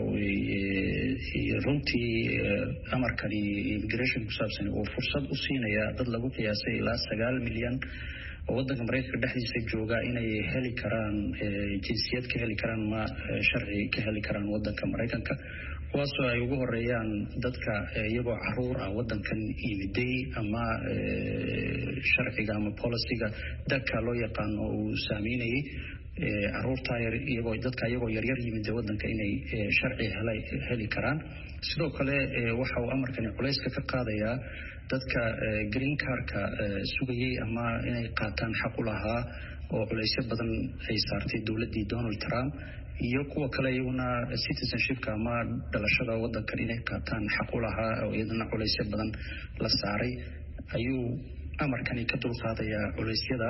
runtii amarkani immigration ku saabsan uu fursad u siinaya dad lagu qiyaasay ilaa 9 milyan oo wadanka Mareykanka dhexdiisa jooga inay heli karaan jinsiyad ka heli karaan ma sharci ka heli karaan wadanka Mareykanka kuwaasoo ay ugu horeeyaan dadka iyagoo caruur ah wadankan yimiday ama sharciga ama policyga dadka loo yaqaan oo uu saameynayay caruurta iyagoo dadka iyagoo yaryar yimid wadanka inay sharci heli karaan sidoo kale waxa uu amarkani culayska ka qaadayaa dadka green cardka sugayay ama inay qaataan xaq u lahaa oo culaysyo badan ay saartay dowladii Donald Trump iyo kuwa kale iyaguna citizenshipka ama dhalashada wadankan inay qaataan xaq u lahaa oo iyadana culaysyo badan la saaray ayuu amarkani ka dulqaadayaa culeysyada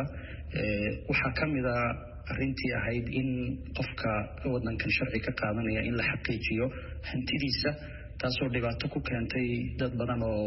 waxaa kamid ah arrintii ahayd in qofka wadankan sharci ka qaadanaya in la xaqiijiyo hantidiisa taasoo dhibaato ku keentay dad badan oo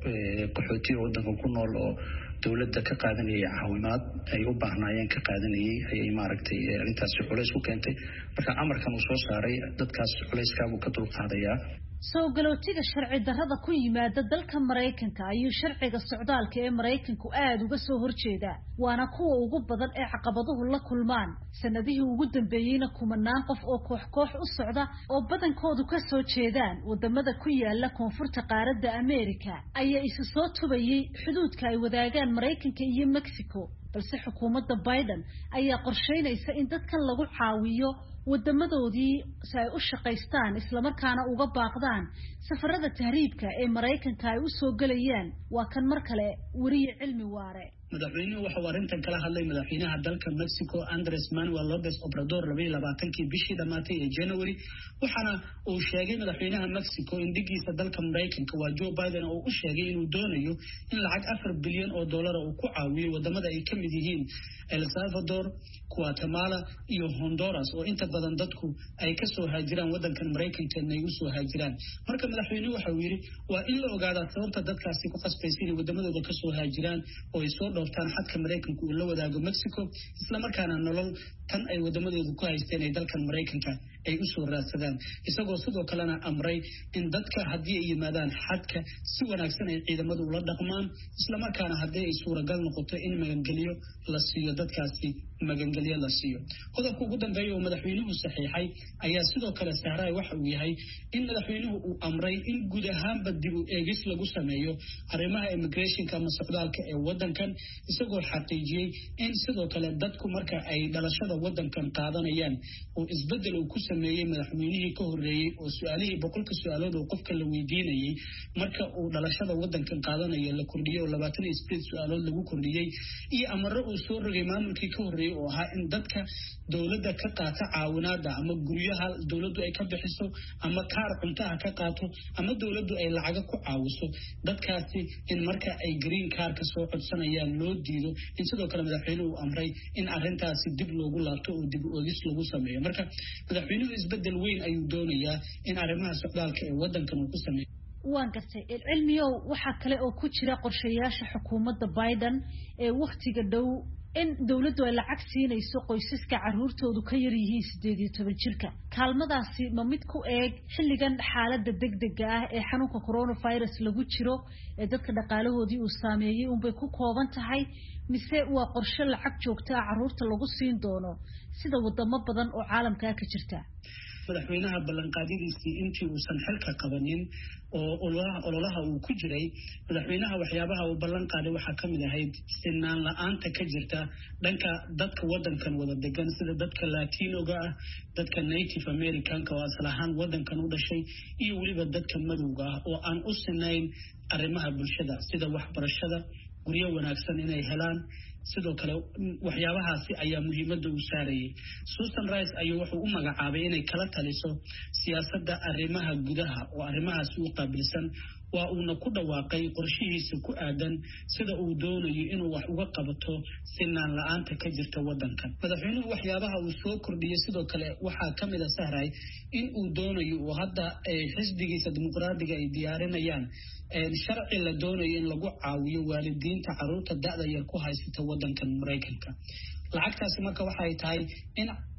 qaxooti wadanka ku nool oo dowladda ka qaadanayay caawimaad ay u baahnaayeen ka qaadanayay ayay maaragtay arrintaasi culays ku keentay marka amarkan uu soo saaray dadkaas culayskaabuu ka dulqaadayaa soo galootiga sharci darrada ku yimaada dalka Mareykanka ayuu sharciga socdaalka ee Mareykanku aad uga soo horjeeda waana kuwa ugu badan ee caqabaduhu la kulmaan sanadihii ugu dambeeyayna kumanaan qof oo koox u socda oo badankoodu ka soo jeedaan wadamada ku yaala koonfurta qaaradda Ameerika ayaa isu soo tubayay xuduudka ay wadaagaan Mareykanka iyo Mexico balse xukuumadda Biden ayaa qorsheynaysa in dadkan lagu caawiyo wadamadoodii si ay u shaqaystaan isla markaana uga baaqdaan safarada tahriibka ee Mareykanka ay u soo galayaan waa kan mar kale wariye cilmi waare madaxweynuhu waxa uu arrintan kala hadlay madaxweynaha dalka Mexico Andrés Manuel López Obrador 22 bishii dhamaatay ee January waxaana uu sheegay madaxweynaha Mexico in digiisa dalka Mareykanka waa Joe Biden oo u sheegay inuu doonayo in lacag $4 bilyan oo dollar uu ku caawiyo wadamada ay ka mid yihiin El Salvador, Guatemala iyo Honduras oo inta badan dadku ay ka soo haajiraan wadankan Mareykanka ay u soo haajiraan marka madaxweynuhu waxa uu yiri waa in la ogaado sababta dadkaasi ku qasbaysan in wadamadooda ka soo haajiraan oo ay soo doortaan xadka Mareykanka uu la wadaago Mexico isla markaana nolol tan ay wadamadooda ku haysteen ay dalkan Mareykanka ay u soo raadsadaan isagoo sidoo kalena amray in dadka haddii ay yimaadaan xadka si wanaagsan ay ciidamadu ula dhaqmaan isla markaana haddii ay suuragal noqoto in magangeliyo la siiyo dadkaasi magangeliyo la siiyo qodobka ugu dambeeya oo madaxweynuhu saxiixay ayaa sidoo kale saaray waxa uu yahay in madaxweynuhu uu amray in guud ahaanba dib u eegis lagu sameeyo arrimaha immigrationka ama socdaalka ee wadankan isagoo xaqiijiyay in sidoo kale dadku marka ay dhalashada wadankan qaadanayaan oo isbedel uu ku sameeyay madaxweynihii ka horeeyay oo su'aalihii 100 su'aalood oo qofka la weydiinayay marka uu dhalashada wadankan qaadanayo la kordhiyay 28 su'aalood lagu kordhiyay iyo amarro uu soo rogay maamulkii ka horeeyay oo ahaa in dadka dowladda ka qaata caawinaada ama guryaha dowladdu ay ka bixiso ama kaar cuntaha ka qaato ama dowladdu ay lacag ku caawiso dadkaasi in marka ay green card ka soo codsanayaan loo diido in sidoo kale madaxweynuhu amray in arrintaasi dib loogu laabto oo dib u eegis lagu sameeyo marka madaxweynuhu isbedel weyn ayuu doonayaa in arrimaha socdaalka ee wadankan uu ku sameeyo waan gartay cilmiyow waxa kale oo ku jira qorshayaasha xukuumadda Biden ee waqtiga dhow in dawladdu ay lacag siinayso qoysaska caruurtoodu ka yar yihiin 18 jirka kaalmadaasi ma mid ku eeg xilligan xaaladda degdega ah ee xanuunka coronavirus lagu jiro ee dadka dhaqaalahoodii uu saameeyay bay ku kooban tahay mise waa qorshe lacag joogto ah caruurta lagu siin doono sida wadamo badan oo caalamka ka jirta madaxweynaha ballanqaadidiisii intii uusan xilka qabanin oo ololaha uu ku jiray madaxweynaha waxyaabaha uu ballan qaaday waxaa ka mid ahayd sinaan la'aanta ka jirta dhanka dadka wadankan wada degan sida dadka latinoga ah dadka native americanka oo asal ahaan wadankan u dhashay iyo weliba dadka madowga ah oo aan u sinayn arrimaha bulshada sida waxbarashada guryo wanaagsan inay helaan sidoo kale waxyaabahaasi ayaa muhiimadda u saarayay Susan Rice ayuu wuxuu u magacaabay inay kala taliso siyaasadda arrimaha gudaha oo arrimahaasi u qaabilsan waa uuna ku dhawaaqay qorshihiisa ku aadan sida uu doonayo inuu wax uga qabato sinaan la'aanta ka jirta wadankan madaxweynuhu waxyaabaha uu soo kordhiyay sidoo kale waxaa ka mid ah sahray in uu doonayo oo hadda xisbigiisa dimuqraadiga ay diyaarinayaan sharci la doonayo in lagu caawiyo waalidiinta caruurta da'da yar ku haysata wadankan Mareykanka lacagtaasi marka waxay tahay in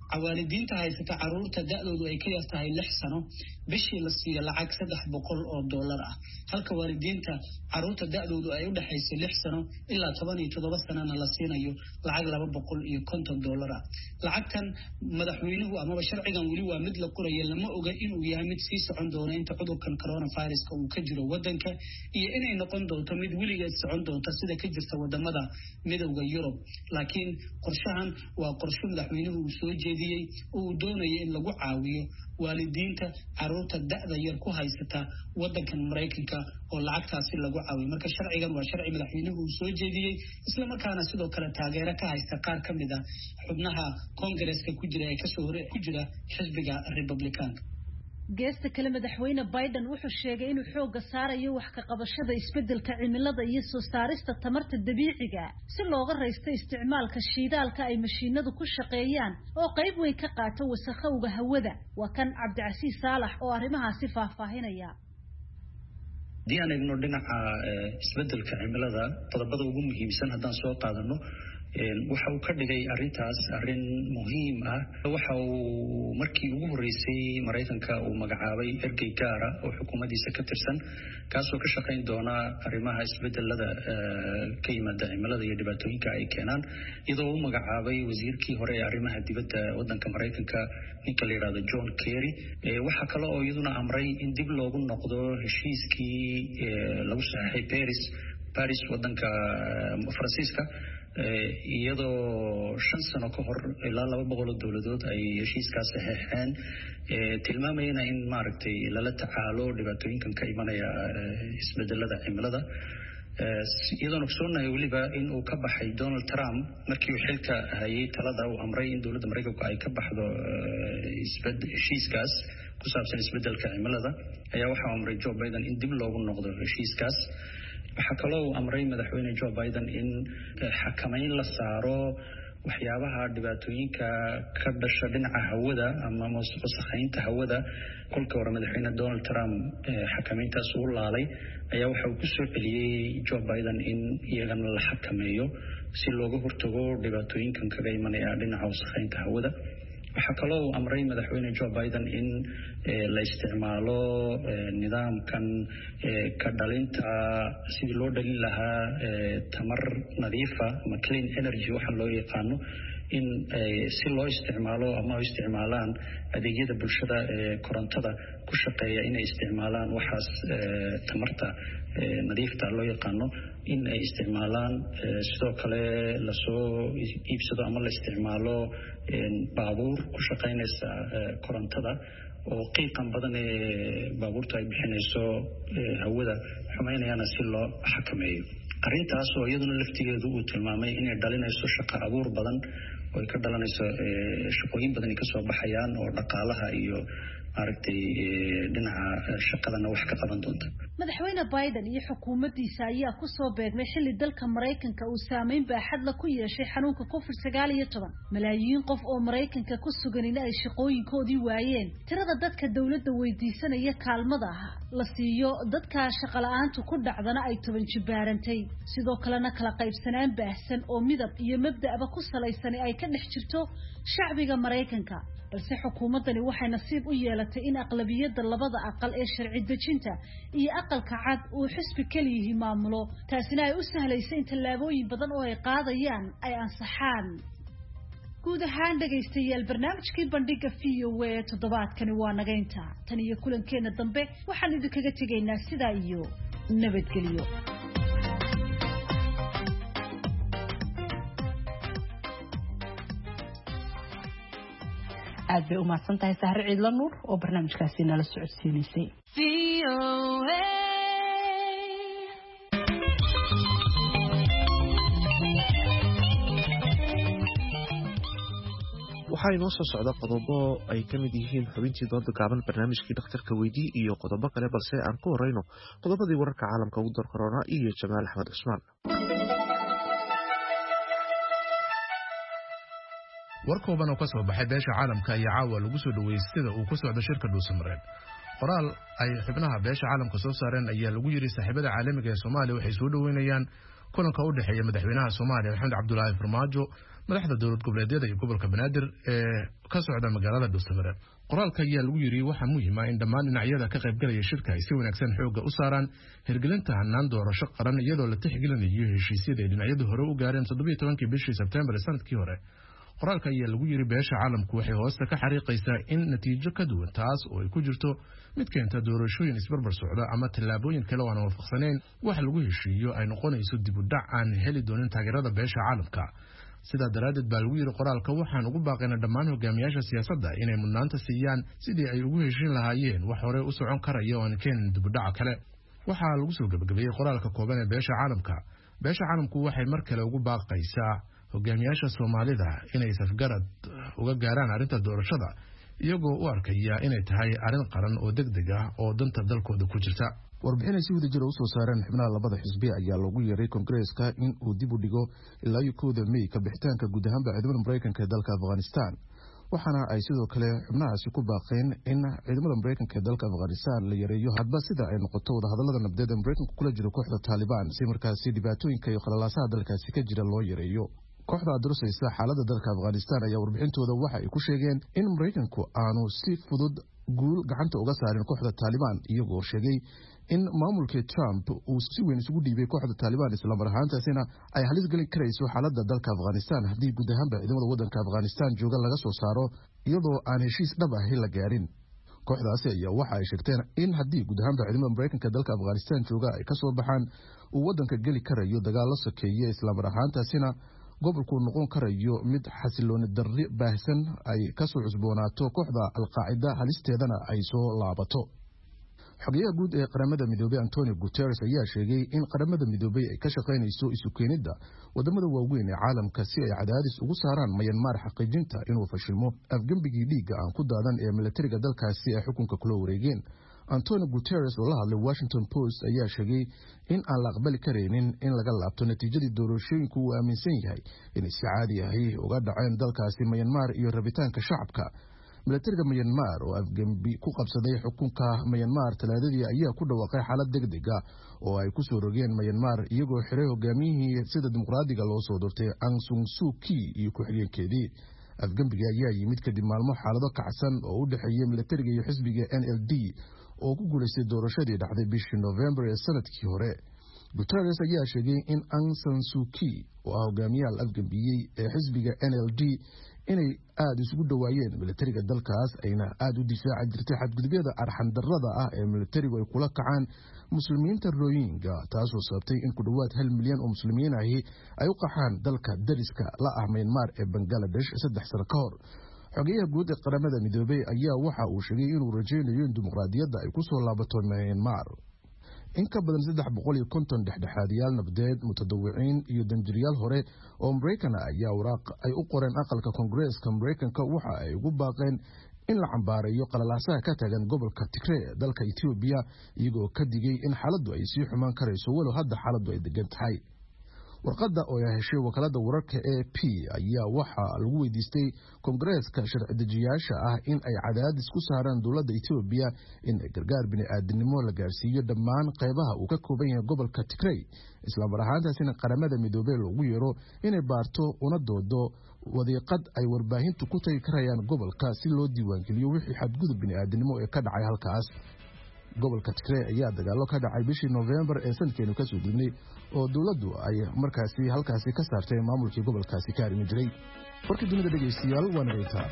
waalidiinta haysata caruurta da'doodu ay ka yar tahay 6 sano bishii la siiyo lacag $300 ah halka waalidiinta caruurta da'doodu ay u dhaxaysay 6 sano ilaa 17 sanana la siinayo lacag $250 ah lacagtan madaxweynuhu ama sharcigan wali waa mid la qorayo lama oga inuu yahay mid sii socon doona inta cudurkan coronavirus uu ka jiro wadanka iyo inay noqon doonto mid weligeed socon doonta sida ka jirta wadamada midowga Yurub laakiin qorshahan waa qorshe madaxweynuhu uu soo jeediyay oo uu doonayo in lagu caawiyo waalidiinta caruurta da'da yar ku haysata wadankan Mareykanka oo lacagtaasi lagu caawiyo marka sharcigan waa sharci madaxweynuhu uu soo jeediyay isla markaana sidoo kale taageero ka haysta qaar ka mid ah xubnaha Congress-ka ku jira ee ka soo hore ku jira xisbiga Republican geesta kale madaxweyne Biden wuxuu sheegay inuu xooga saarayo wax ka qabashada isbedelka cimilada iyo soo saarista tamarta dabiiciga si looga raysto isticmaalka shidaalka ay mashiinadu ku shaqeeyaan oo qayb weyn ka qaata wasakhowga hawada waa kan Cabdicasiis Saalax oo arrimahaasi faahfaahinaya diyaana igno dhinaca isbedelka cimilada qodobada ugu muhiimsan haddaan soo qaadano waxa uu ka dhigay arintaas arin muhiim ah waxa uu markii ugu horeysay Mareykanka uu magacaabay ergey gaara oo xukuumaddiisa ka tirsan kaasoo ka shaqeyn doona arrimaha isbedelada ka yimaada cimilada iyo dhibaatooyinka ay keenaan iyadoo uu magacaabay wasiirkii hore ee arrimaha dibadda wadanka Mareykanka ninka la yiraahdo John Kerry waxa kale oo iyaduna amray in dib loogu noqdo heshiiskii lagu saxeexay Paris wadanka Faransiiska iyadoo 5 sano ka hor ilaa 200 dawladood ay heshiiskaas saxeexeen tilmaamayna in maaragtay lala tacaalo dhibaatooyinkan ka imanaya isbedelada cimilada iyadoo ogsoonahay waliba in uu ka baxay Donald Trump markii uu xilka hayay talada uu amray in dawladda Mareykanka ay ka baxdo heshiiskaas ku saabsan isbedelka cimilada ayaa waxa uu amray Joe Biden in dib loogu noqdo heshiiskaas waxa kale oo amray madaxweyne Joe Biden in xakameyn la saaro waxyaabaha dhibaatooyinka ka dhasha dhinaca hawada ama wasakhaynta hawada kolka hore madaxweyne Donald Trump xakameyntaas uu laalay ayaa waxa uu ku soo celiyay Joe Biden in iyagana la xakameeyo si looga hortago dhibaatooyinkan kaga imanaya dhinaca wasakhaynta hawada waxa kale oo amray madaxweyne Joe Biden in la isticmaalo nidaamkan ka dhalinta sidii loo dhalin lahaa tamar nadiifa ama clean energy waxa loo yaqaano in si loo isticmaalo ama isticmaalaan adeegyada bulshada korontada ku shaqeeya inay isticmaalaan waxaas tamarta nadiifta loo yaqaano in ay isticmaalaan sidoo kale la soo iibsado ama la isticmaalo baabuur ku shaqeynaysa korontada oo qiiqan badan ee baabuurta ay bixinayso hawada xumeynayana si loo xakameeyo arrintaas oo iyaduna laftigeedu uu tilmaamay inay dhalinayso shaqo abuur badan oo ay ka dhalanayso shaqooyin badan ay ka soo baxayaan oo dhaqaalaha iyo maaragtay dhinaca shaqadana wax ka qaban doonta madaxweyne Biden iyo xukuumaddiisa ayaa ku soo beegmay xilli dalka Mareykanka uu saameyn baaxad la ku yeeshay xanuunka COVID-19 malaayiin qof oo Mareykanka ku sugan in ay shaqooyinkoodii waayeen tirada dadka dawladda weydiisanaya kaalmada la siiyo dadka shaqo la'aantu ku dhacdana ay 10 jibaarantay sidoo kalena kala qaybsanaan baahsan oo midab iyo mabda'ba ku salaysan ay ka dhex jirto shacbiga Mareykanka balse xukuumaddani waxay nasiib u yeelatay in aqlabiyadda labada aqal ee sharci dejinta iyo aqalka cad uu xisbi kaliya maamulo taasina ay u sahlayso in tallaabooyin badan oo ay qaadayaan ay ansaxaan guud ahaan dhagaystayaal barnaamijkii bandhiga VOA toddobaadkani waa nageynta tan iyo kulankeena dambe waxaan idinkaga tegaynaa sidaa iyo nabadgelyo aad bay u mahadsan tahay Sahre Ciidla Nuur oo barnaamijkaasi nala socodsiinaysay waxaa inoo soo socda qodobo ay ka mid yihiin xubintii dooda gaaban barnaamijkii dhakhtarka weydii iyo qodobo kale balse aan ku horeyno qodobadii wararka caalamka ugu dar corona iyo Jamaal Axmed Cusmaan war kooban oo ka soo baxay beesha caalamka ayaa caawa lagu soo dhaweeyay sida uu ku socdo shirka dhuusamareed qoraal ay xubnaha beesha caalamka soo saareen ayaa lagu yiri saaxiibada caalamiga ee Soomaaliya waxay soo dhaweynayaan kulanka u dhexeeya madaxweynaha Soomaaliya Maxamed Cabdullaahi Farmaajo madaxda dowlad goboleedyada iyo gobolka Banaadir ee ka socda magaalada Dhuusamareeb. Qoraalka ayaa lagu yiri waxa muhiim ah in dhammaan dhinacyada ka qayb galaya shirka ay si wanaagsan xooga u saaraan hirgelinta hanaan doorasho qaran iyadoo la tixgelinayo heshiisyada ay dhinacyadu hore u gaareen 17 bishii Sebtembar sanadkii hore. qoraalka ayaa lagu yiri beesha caalamku waxay hoosta ka xariiqaysaa in natiijo ka duwan taas oo ay ku jirto mid keenta doorashooyin isbarbar socda ama tallaabooyin kale oo aan waafaqsanayn wax lagu heshiiyo ay noqonayso dib u dhac aan heli doonin taageerada beesha caalamka. sida daraadeed baa lagu yiri qoraalka waxaan ugu baaqaynaa dhammaan hogaamiyaasha siyaasadda inay mudnaanta siiyaan sidii ay ugu heshiin lahaayeen wax hore u socon karaya oo aan keenin dib u dhac kale. waxaa lagu soo gabagabeeyay qoraalka kooban ee beesha caalamku waxay mar kale ugu baaqaysaa hogaamiyaasha Soomaalida inay safgarad uga gaaraan arrinta doorashada iyagoo u arkaya inay tahay arrin qaran oo degdeg ah oo danta dalkooda ku jirta. warbixin ay si wada jir u soo saareen xubnaha labada xisbi ayaa lagu yeeray Kongareeska in uu dib u dhigo ilaa 1 May ka bixitaanka guud ahaan ciidamada Mareykanka ee dalka Afghanistan. waxaana ay sidoo kale xubnahaasi ku baaqeen in ciidamada Mareykanka ee dalka Afghanistan la yareeyo hadba sida ay noqoto wada hadallada nabdeed ee Mareykanku kula jiro kooxda Taliban si markaasi dhibaatooyinka iyo khalalaasaha dalkaasi ka jira loo yareeyo. kooxda durusaysa xaaladda dalka Afghanistan ayaa warbixintooda waxa ay ku sheegeen in Mareykanku aanu si fudud guul gacanta uga saarin kooxda Taliban iyagoo sheegay in maamulka Trump uu si weyn isugu dhiibay kooxda Taliban isla mar ahaantaasina ay halis gelin karayso xaaladda dalka Afghanistan haddii guud ahaanba ciidamada waddanka Afghanistan jooga laga soo saaro iyadoo aan heshiis dhab ah la gaarin. kooxdaasi ayaa waxa ay sheegteen in haddii guud ahaanba ciidamada Mareykanka dalka Afghanistan jooga ay ka soo baxaan uu waddanka geli karayo dagaalo sokeeye isla mar ahaantaasina gobolku noqon karayo mid xasilooni darri baahsan ay ka soo cusboonaato kooxda Al-Qaacida halisteedana ay soo laabato. xogayaha guud ee qaramada midoobay Antonio Guterres ayaa sheegay in qaramada midoobay ay ka shaqaynayso isu keenida wadamada waaweyn ee caalamka si ay cadaadis ugu saaraan Myanmar xaqiijinta inuu fashilmo afgambigii dhiigga aan ku daadan ee militariga dalkaasi ay xukunka kula wareegeen. Antonio Guterres oo la hadlay Washington Post ayaa sheegay in aan la aqbali kareynin in laga laabto natiijadii doorashooyinku uu aaminsan yahay in si caadi ah uga dhaceen dalkaasi Myanmar iyo rabitaanka shacabka. militariga Myanmar oo afgambi ku qabsaday xukunka Myanmar talaadadii ayaa ku dhawaaqay xaalad degdeg ah oo ay ku soo rogeen Myanmar iyagoo xiray hogaamiyihii sida dimuqraadiga loo soo doortay Aung San Suu Kyi iyo ku-xigeenkeedii. afgambiga ayaa yimid kadib maalmo xaalado kacsan oo u dhexeeyay militariga iyo xisbiga NLD oo ku guuleystay doorashadii dhacday bishii November ee sanadkii hore. Guterres ayaa sheegay in Aung San Suu Kyi oo hogaamiyaha afgambiyey ee xisbiga NLD inay aad isugu dhawaayeen militariga dalkaas ayna aad u difaaci jirtay xadgudubyada arxan darrada ah ee militarigu ay kula kacaan muslimiinta Rohingya taasoo sababtay in ku dhawaad 1 milyan oo muslimiin ahi ay u qaxaan dalka dariska la ah Myanmar ee Bangladesh 3 sano ka hor. xogayaha guud ee qaramada midoobay ayaa waxa uu sheegay inuu rajaynayo in dimuqraadiyadda ay ku soo laabato Myanmar. in ka badan 350 dhexdhexaadiyaal nabdeed mutadawiciin iyo danjiriyaal hore oo Mareykan ayaa waraaq ay u qoreen aqalka Kongareeska Mareykanka waxa ay ugu baaqeen in la cambaarayo qalalaasaha ka taagan gobolka Tigray ee dalka Ethiopia iyagoo ka digay in xaaladdu ay sii xumaan karayso walow hadda xaaladdu ay degan tahay. warqadda oo ay heshay wakaalada wararka AP ayaa waxa lagu weydiistay Kongareeska sharci dejiyaasha ah in ay cadaadis ku saaraan dowladda Ethiopia in ay gargaar bini'aadanimo la gaarsiiyo dhammaan qaybaha uu ka kooban yahay gobolka Tigray isla mar ahaantaasina qaramada midoobay loogu yeero inay baarto una doodo wadiiqad ay warbaahintu ku tagi karayaan gobolka si loo diiwaangeliyo wixii xadgudub bini'aadanimo ee ka dhacay halkaas. gobolka Tigray ayaa dagaalo ka dhacay bishii November ee sanadkeenu ka soo gudbay oo dawladdu ay markaasi halkaasi ka saartay maamulkii gobolkaasi ka arimi jiray. warkii dunida dhageystayaal waa nagaytaa.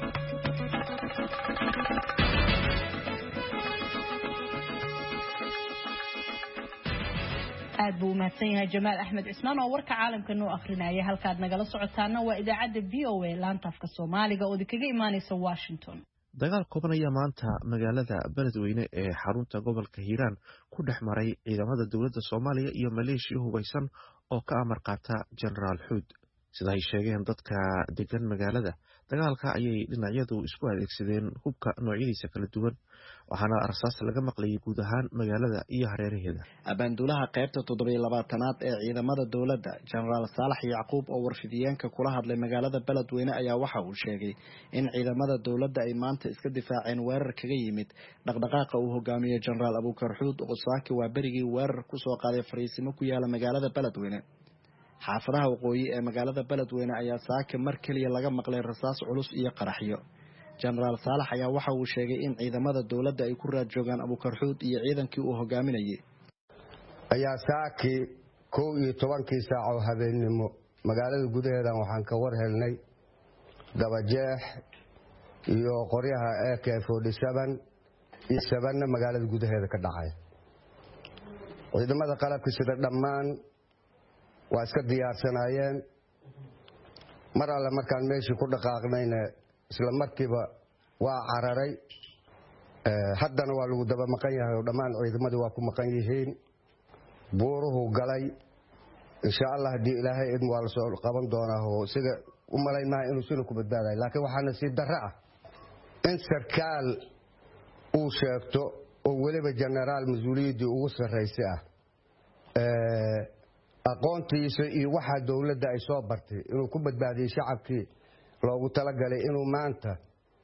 aad buu mahadsan yahay Jamaal Axmed Cismaan oo warka caalamka noo akhrinaya. halkaad nagala socotaana waa idaacadda VOA laanta afka Soomaaliga oo kaga imaanaysa Washington. dagaal kooban ayaa maanta magaalada Beledweyne ee xarunta gobolka Hiiraan ku dhex maray ciidamada dowladda Soomaaliya iyo Maleeshiya hubeysan oo ka amar qaata Generaal Xuud. sida ay sheegeen dadka degan magaalada, dagaalka ayay dhinacyadu isku adeegsadeen hubka noocyadiisa kala duwan waxaana rasaas laga maqlayay guud ahaan magaalada iyo hareeraheeda. abaanduulaha qaybta 27aad ee ciidamada dowladda Generaal Saalax Yacquub oo warfidiyeenka kula hadlay magaalada Beledweyne ayaa waxa uu sheegay in ciidamada dowladda ay maanta iska difaaceen weerar kaga yimid dhaqdhaqaaqa uu hogaamiyay Generaal Abuukar Xuud oo saaki waa berigii weerar ku soo qaaday fariisimo ku yaala magaalada Beledweyne. xaafadaha waqooyi ee magaalada Beledweyne ayaa saaka mar kaliya laga maqlay rasaas culus iyo qaraxyo. Generaal Saalax ayaa waxa uu sheegay in ciidamada dawladda ay ku raad joogaan Abuukar Xuud iyo ciidankii uu hogaaminayay. ayaa saaki 11 saac oo habeenimo magaalada gudaheeda waxaan ka war helnay dabajeex iyo qoryaha AK47 iyo 7 magaalada gudaheeda ka dhacay. ciidamada qalabka sida dhammaan waa iska diyaarsanaayeen mar alla markaan meeshii ku dhaqaaqnayna isla markiiba waa cararay haddana waa lagu daba maqan yahay oo dhammaan ciidamadii waa ku maqan yihiin buuruhu galay insha Allah hadii ilaahay idin waa la soo qaban doonaa oo siga u malaynaa inuu soo ku badbaaday laakiin waxaana si darro ah in sarkaal uu sheegto oo waliba generaal mas'uuliyadii ugu sareysay aqoontiisa iyo waxa dawladda ay soo bartay inuu ku badbaadiyo shacabkii loogu talagalay inuu maanta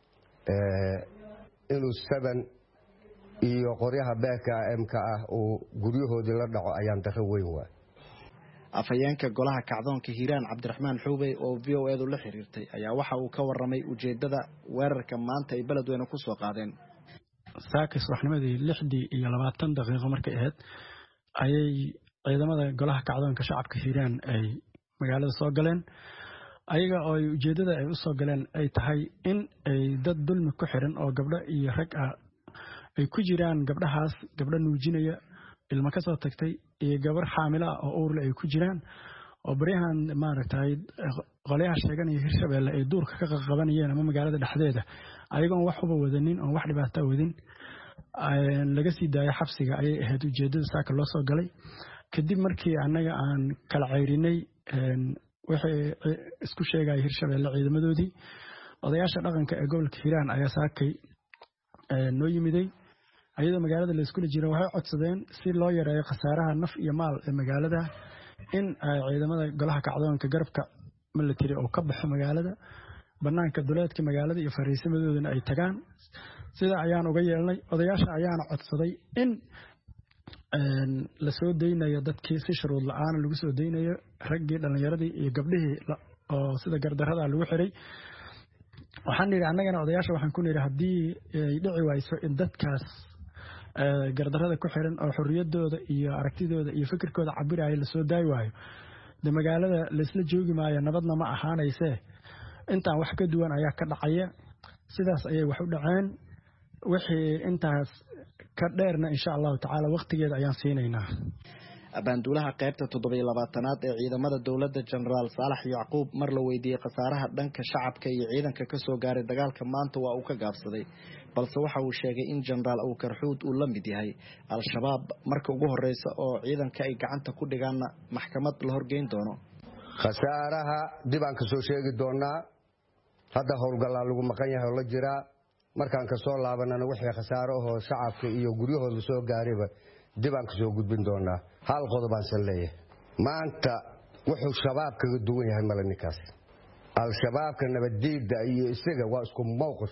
inuu 7 iyo qoryaha BKM-ka oo guryahoodii la dhaco ayaan darro weyn waa. Afhayeenka golaha kacdoonka Hiiraan Cabdiraxmaan Xuubey oo VOA-du la xiriirtay ayaa waxa uu ka warramay ujeedada weerarka maanta ay Beledweyne ku soo qaadeen. saakis waxnimadii 6:20 daqiiqo markay ahayd ayay ciidamada golaha kacdoonka shacabka Hiiraan ay magaalada soo galeen ayaga oo ujeedada ay u soo galeen ay tahay in ay dad dulmi ku xiran oo gabdho iyo rag ah ay ku jiraan gabdhahaas gabdho nuujinaya ilma ka soo tagtay iyo gabar xaamila oo uur leh ay ku jiraan oo bariyahan maaragtay qolyaha sheeganaya Hirshabeelle ay duurka ka qabanayeen ama magaalada dhexdeeda ayagoon wax uba wadanin oo wax dhibaato wadin laga sii daayo xabsiga ayay ahayd ujeedada saaka loo soo galay kadib markii anaga aan kala ceyrinay wixii isku sheegay Hirshabeelle ciidamadoodii odayaasha dhaqanka ee gobolka Hiiraan ayaa saakay noo yimiday ayada magaalada la isku jiro waxay codsadeen si loo yareeyo khasaaraha naf iyo maal ee magaalada in ay ciidamada golaha kacdoonka garabka military oo ka baxo magaalada banaanka duleedka magaalada iyo fariisimadoodana ay tagaan sida ayaan uga yeelnay odayaasha ayaana codsaday in la soo deynayo dadkii si shuruud la'aan lagu soo deynayo raggii dhalinyaradii iyo gabdhihii oo sida gardarrada lagu xiray waxaan niri annagana odayaasha waxaan ku niri hadii ay dhici wayso in dadkaas gardarrada ku xiran oo xorriyadooda iyo aragtidooda iyo fikirkooda cabiraya la soo daay waayo de magaalada la isla joogi maayo nabadna ma ahaanayse intaan wax ka duwan ayaa ka dhacaya sidaas ayay wax u dhaceen wixii intaas ka dheerna insha Allah taala waqtigeeda ayaan siinaynaa. Abaanduulaha qaybta 27aad ee ciidamada dawladda Generaal Saalax Yacquub mar la weydiiyay khasaaraha dhanka shacabka iyo ciidanka ka soo gaaray dagaalka maanta waa uu ka gaabsaday balse waxa uu sheegay in Generaal Abuukar Xuud uu la mid yahay al-shabaab marka ugu horeysa oo ciidanka ay gacanta ku dhigaan maxkamad la horgeyn doono. khasaaraha dib aan ka soo sheegi doonaa hadda howlgallaa lagu maqan yahay oo la jira markaan ka soo laabanana wixii khasaaro oo shacabka iyo guryahooda soo gaarayba dib aan ka soo gudbin doonaa hal qodob aan san leeyahay maanta wuxuu shabaab kaga duwan yahay malaninkaas al-shabaabka nabadiida iyo isaga waa isku mowqif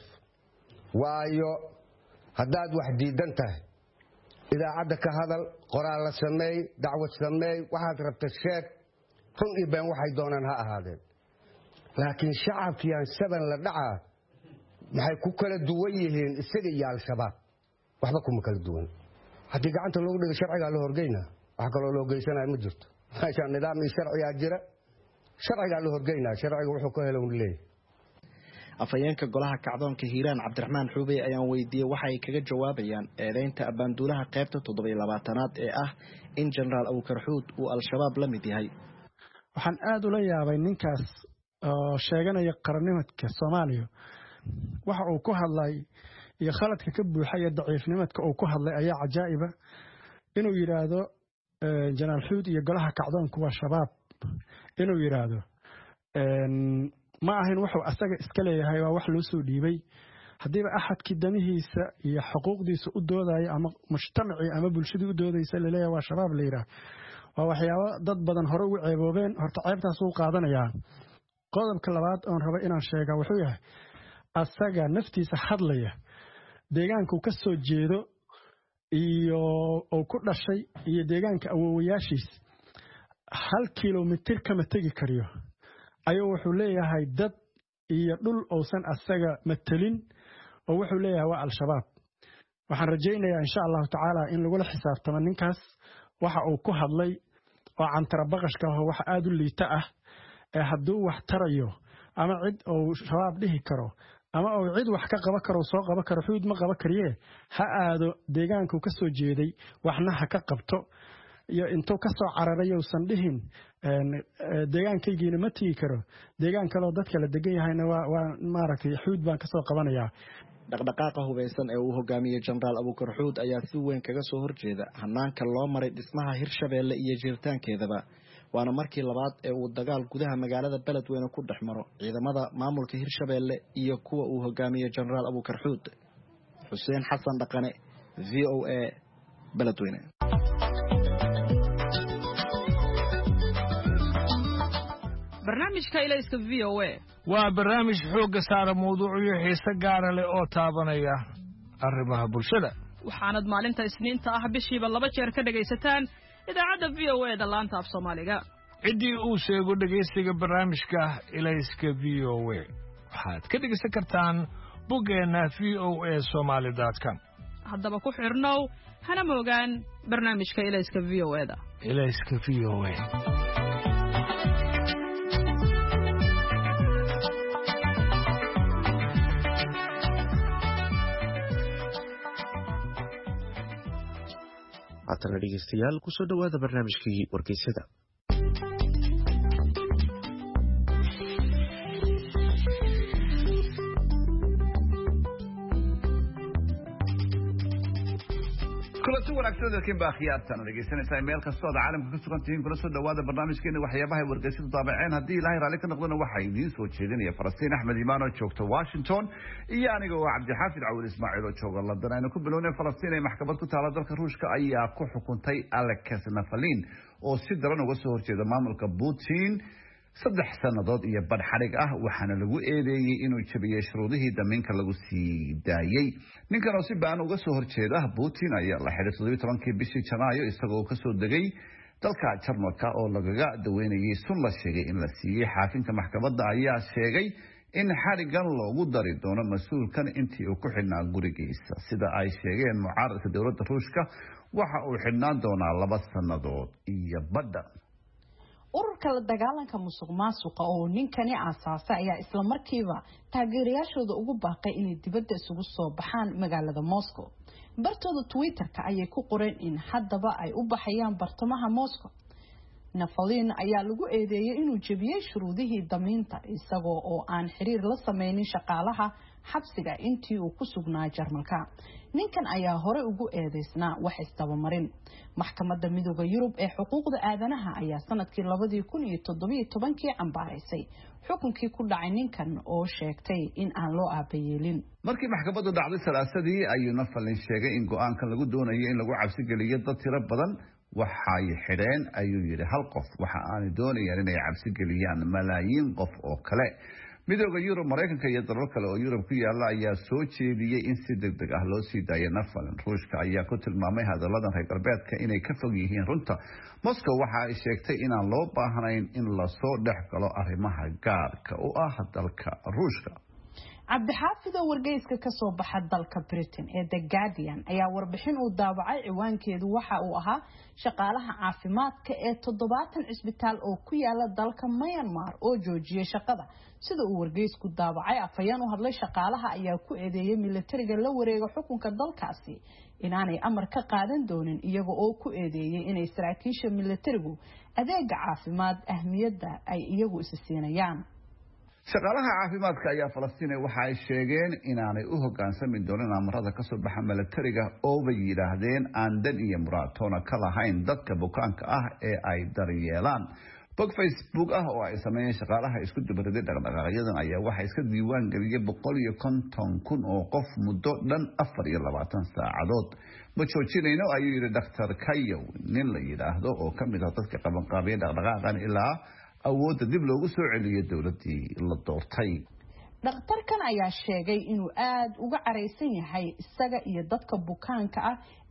waayo haddaad wax diidan tahay idaacadda ka hadal qoraal la sameey dacwad sameey waxaad rabta sheeg run iyo been waxay doonaan ha ahaadeen laakiin shacabkii aan 7 la dhacaa maxay ku kala duwan yihiin isaga iyo al-shabaab waxba kuma kala duwan haddii gacanta loogu dhigo sharciga la horgeynaa wax kaloo loo geysanayo ma jirto meeshaan nidaam iyo sharciyaa jira sharciga la horgeynaa sharciga wuxuu ka helay leeyahay. Afhayeenka golaha kacdoonka Hiiraan Cabdiraxmaan Xuubey ayaan weydiiyay waxa ay kaga jawaabayaan eedeynta abaanduulaha qaybta 27aad ee ah in Generaal Abuukar Xuud uu al-shabaab la mid yahay. waxaan aad ula yaabay ninkaas oo sheeganaya qarnimadka Soomaaliya waxa uu ku hadlay iyo khaladka ka buuxay daciifnimadka uu ku hadlay ayaa cajaa'iba inuu yiraahdo Generaal Xuud iyo golaha kacdoonku waa shabaab inuu yiraahdo ma ahayn wuxuu asaga iska leeyahay waa wax loo soo dhiibay hadiiba axadkii damihiisa iyo xuquuqdiisa u doodaya ama mujtamaci ama bulshadii u doodaysa leeyahay waa shabaab leeyahay waa waxyaabo dad badan hore ugu ceeboobeen horta ceebtaas uu qaadanayaa qodobka labaad oo raba inaan sheega wuxuu yahay asaga naftiisa hadlaya deegaanka uu ka soo jeedo iyo oo ku dhashay iyo deegaanka awoowayaashiis 1 kilomitir kama tegi kariyo ayuu wuxuu leeyahay dad iyo dhul uusan asaga matelin oo wuxuu leeyahay waa al-shabaab waxaan rajaynayaa insha allahu tacaala in lagula xisaabtamo ninkaas waxa uu ku hadlay oo cantara baqashka ah waxa aad u liita ah ee hadduu wax tarayo ama cid uu shabaab dhihi karo ama uu cid wax ka qaban karo soo qaban karo xuud ma qaban kariye ha aado deegaanku ka soo jeeday waxna ha ka qabto iyo intuu ka soo cararay uusan dhihin deegaankaygiina ma tigi karo deegaan kale oo dadka la degan yahayna waa maaragtay xuud baan ka soo qabanayaa dhaqdhaqaaqa hubeysan ee uu hogaamiyey jenaraal abuukar xuud ayaa si weyn kaga soo horjeeda hanaanka loo maray dhismaha hirshabeelle iyo jiritaankeedaba waana markii labaad ee uu dagaal gudaha magaalada beledweyne ku dhex maro ciidamada maamulka hirshabeelle iyo kuwa uu hogaamiyey jenaraal abuukar xuud xuseen xasan dhaqane v o a beledweyne barnaamijka ilayska v o a waa barnaamij xoogga saara mawduucyo xiise gaara leh oo taabanaya arrimaha bulshada waxaanad maalinta isniinta ah bishiiba 2 jeer ka dhagaysataan idaacadda v o a da laanta af soomaaliga ciddii uu sheego dhegaysiga barnaamijka ilayska v o a waxaad ka dhegaysan kartaan boggeenna voasomali.com haddaba ku xirnow hana moogaan barnaamijka ilayska v o a da ilayska v o a haatana dhegeystayaal kusoo dhowaada barnaamijkii wargeysyada kulanti wanaagsan dadkiin baa khiyaartan dhegeysanaysaa meel kastoo aad caalamka ka sugan tihiin kula soo dhawaada barnaamijkeena waxyaabaha ay wargeysyadu daabaceen haddii ilaahay raalli ka noqdona waxaa idiin soo jeedinaya Falastiin Axmed Imaan oo joogta Washington iyo aniga oo Cabdixaafid Cawil Ismaaciil oo jooga London aynu ku bilownay Falastiin ee maxkamad ku taala dalka Ruushka ayaa ku xukuntay Alex Navalny oo si daran uga soo horjeeda maamulka Putin 3 sannadood iyo badxarig ah waxaana lagu eedeeyay inuu jabiyay shuruudihii damiinka lagu sii daayay ninkan oo si baan uga soo horjeeda Putin ayaa la xiray 17kii bishii Janaayo isagoo ka soo degay dalka Jarmalka oo lagaga daweynayay sun la sheegay in la siiyay xaakinka maxkamadda ayaa sheegay in xarigan loogu dari doono mas'uulkan intii uu ku xidhnaa gurigiisa sida ay sheegeen mucaaradka dowladda Ruushka waxa uu xidhnaan doonaa 2 sannadood iyo badda ururka la dagaalanka musuqmaasuqa oo ninkani aasaasay ayaa isla markiiba taageerayaashooda ugu baaqay inay dibadda isugu soo baxaan magaalada Moscow bartooda Twitter-ka ayay ku qoreen in haddaba ay u baxayaan bartamaha Moscow Navalny ayaa lagu eedeeyay inuu jabiyay shuruudihii damiinta isagoo oo aan xiriir la sameynin shaqaalaha xabsiga intii uu ku sugnaa Jarmalka ninkan ayaa hore ugu eedeysnaa wax isdabamarin maxkamadda midowga Yurub ee xuquuqda aadanaha ayaa sanadkii 2017 cambaaraysay xukunkii ku dhacay ninkan oo sheegtay in aan loo aabayeelin markii maxkamaddu dhacday salaasadii ayuu Navalny sheegay in go'aankan lagu doonayo in lagu cabsi geliyo dad tiro badan waxay xidheen ayuu yiri hal qof waxa aan doonayaan inay cabsi geliyaan malaayiin qof oo kale midowga Yurub Mareykanka iyo dalal kale oo Yurub ku yaala ayaa soo jeediyay in si degdeg ah loo sii daayo Navalny Ruushka ayaa ku tilmaamay hadaladan reer galbeedka inay ka fog yihiin runta Moscow waxa ay sheegtay in aan loo baahnayn in la soo dhex galo arrimaha gaarka u ah dalka Ruushka Cabdixaafid oo wargeyska ka soo baxa dalka Britain ee The Guardian ayaa warbixin uu daabacay ciwaankeedu waxa uu ahaa shaqaalaha caafimaadka ee 70 cisbitaal oo ku yaala dalka Myanmar oo joojiyay shaqada sida uu wargeysku daabacay afayaan u hadlay shaqaalaha ayaa ku eedeeyay militariga la wareega xukunka dalkaasi inaanay amar ka qaadan doonin iyaga oo ku eedeeyay inay saraakiisha militarigu adeega caafimaad ahmiyadda ay iyagu is siinayaan shaqaalaha caafimaadka ayaa Falastiin waxa ay sheegeen inaanay u hogaansami doonin amarada ka soo baxa militariga oo bay yiraahdeen aan dan iyo muraatoona ka lahayn dadka bukaanka ah ee ay daryeelaan bog Facebook ah oo ay sameeyeen shaqaalaha isku dubaraday dhaqdhaqaaqyadan ayaa waxa iska diiwaan galiyay 150,000 oo qof muddo dhan 24 saacadood ma joojinayno ayuu yiri Dr. Kayo nin la yiraahdo oo kamid ah dadka qaban qaabiyay dhaqdhaqaaqan ilaa awoodda dib loogu soo celiyay dawladii la doortay dhakhtarkan ayaa sheegay inuu aad uga careysan yahay isaga iyo dadka bukaanka ah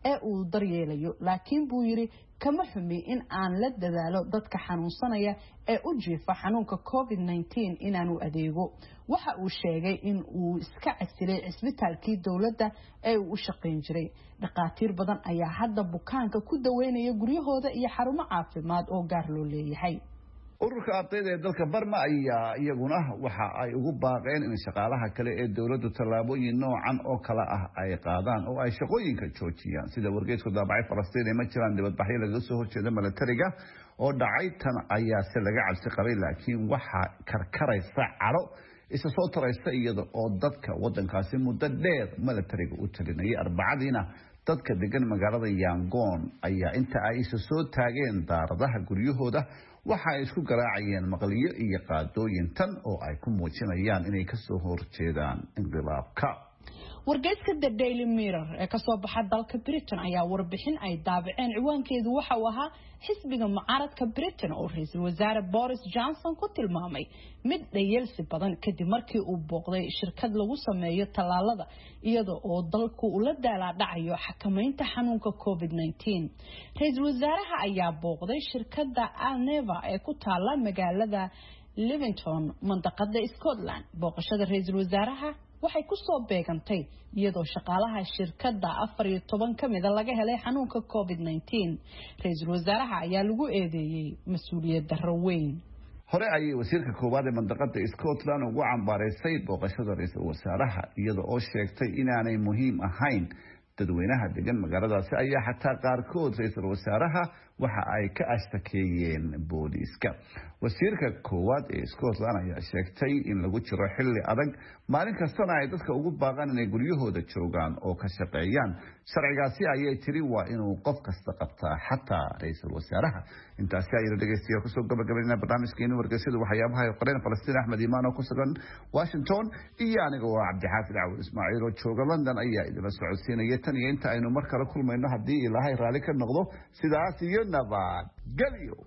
ee uu daryeelayo laakiin buu yiri kama xumi in aan la dadaalo dadka xanuunsanaya ee u jiifa xanuunka COVID-19 inaanu adeego waxa uu sheegay in uu iska casilay cisbitaalkii dowladda ee uu u shaqayn jiray dhaqaatiir badan ayaa hadda bukaanka ku daweynaya guryahooda iyo xarumo caafimaad oo gaar loo leeyahay ururka ardayda ee dalka Barma ayaa iyaguna waxa ay ugu baaqeen in shaqaalaha kale ee dawladdu tallaabooyin noocan oo kala ah ay qaadaan oo ay shaqooyinka joojiyaan sida wargeysku daabacay Falastiin ma jiraan dibadbaxyo laga soo horjeeda militariga oo dhacay tan ayaa si laga cabsi qabay laakiin waxa karkaraysa caro isa soo taraysa iyada oo dadka wadankaasi muddo dheer militariga u talinayay arbacadiina dadka degan magaalada Yangon ayaa inta ay isa soo taageen daaradaha guryahooda waxa ay isku garaacayeen maqliyo iyo qaadooyin tan oo ay ku muujinayaan inay ka soo horjeedaan inqilaabka wargeyska The Daily Mirror ee ka soo baxa dalka Britain ayaa warbixin ay daabaceen ciwaankeedu waxa uu ahaa xisbiga mucaaradka Britain oo ra'iisul wasaare Boris Johnson ku tilmaamay mid dhayalsi badan kadib markii uu booqday shirkad lagu sameeyo tallaalada iyadoo oo dalku ula dhacayo xakamaynta xanuunka COVID-19 ra'iisul wasaaraha ayaa booqday shirkadda Alneva ee ku taala magaalada Leamington mandaqada Scotland booqashada ra'iisul wasaaraha waxay ku soo beegantay iyadoo shaqaalaha shirkadda 14 kamida laga helay xanuunka COVID-19 ra'iisul wasaaraha ayaa lagu eedeeyay mas'uuliyad darro weyn hore ayay wasiirka koowaad ee mandaqada Scotland ugu cambaareysay booqashada ra'iisul wasaaraha iyadoo oo sheegtay inaanay muhiim ahayn dadweynaha degan magaaladaasi ayaa xataa qaarkood ra'iisul wasaaraha waxa ay ka ashtakeeyeen booliiska wasiirka koowaad ee Scotland ayaa sheegtay in lagu jiro xilli adag maalin kastana ay dadka ugu baaqaan inay guryahooda joogaan oo ka shaqeeyaan sharcigaasi ayay tiri waa inuu qof kasta qabtaa xataa ra'iisul wasaaraha intaasi ayay dhageystayaal ku soo gabagabeynaa barnaamijkeena wargeysyada waxyaabaha ay qoreen Falastiin Axmed Imaan oo ku sugan Washington iyo aniga waa Cabdixaafid Cawil Ismaaciil oo jooga London ayaa idin socodsiinaya tan iyo inta aynu mar kale kulmayno haddii Ilaahay raali ka noqdo sidaas iyo nabad gelyo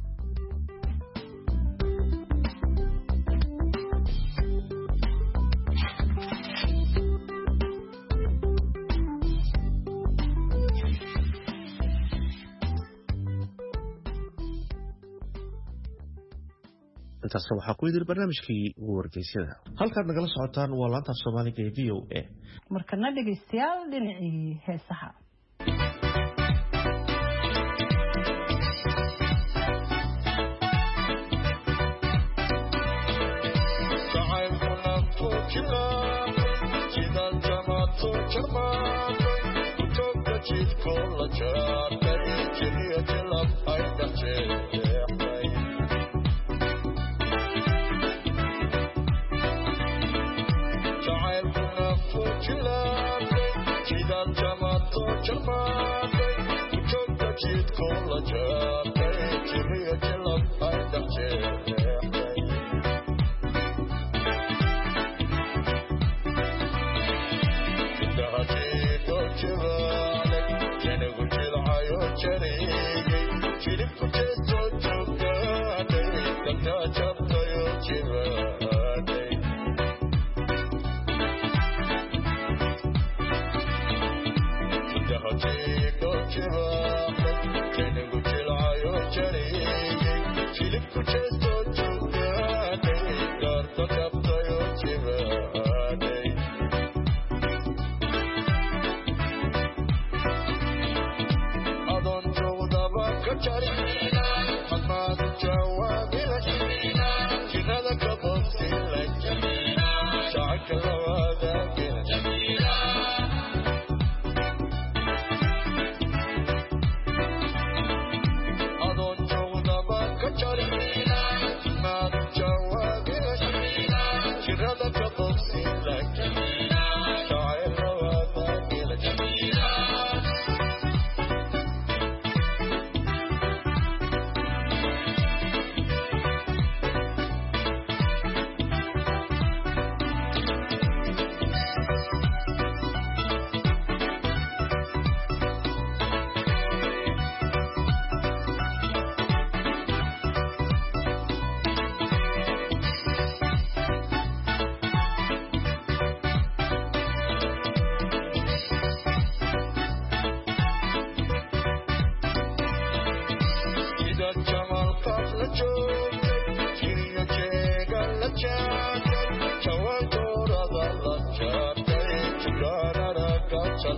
intaas waxaa ku yidhi barnaamijkii wargeysyada halkaad nagala socotaan waa laanta Soomaaliga ee VOA markana dhageystayaal dhinacii heesaha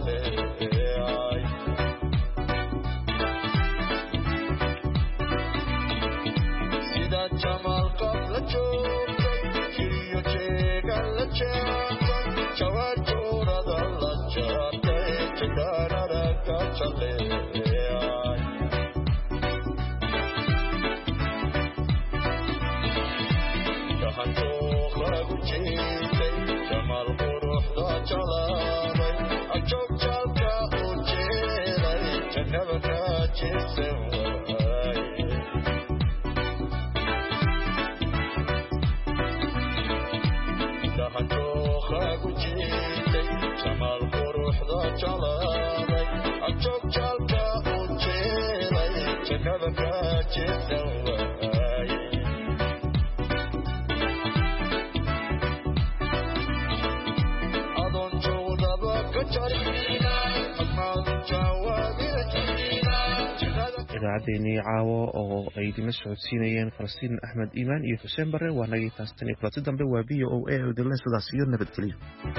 idaacaddeennii caawo oo ay idinla socodsiinayeen falastiin axmed iimaan iyo xuseen barre waa nagii taastan iyo kulanti dambe waa v o a oo idinle sidaas iyo nabadgelyo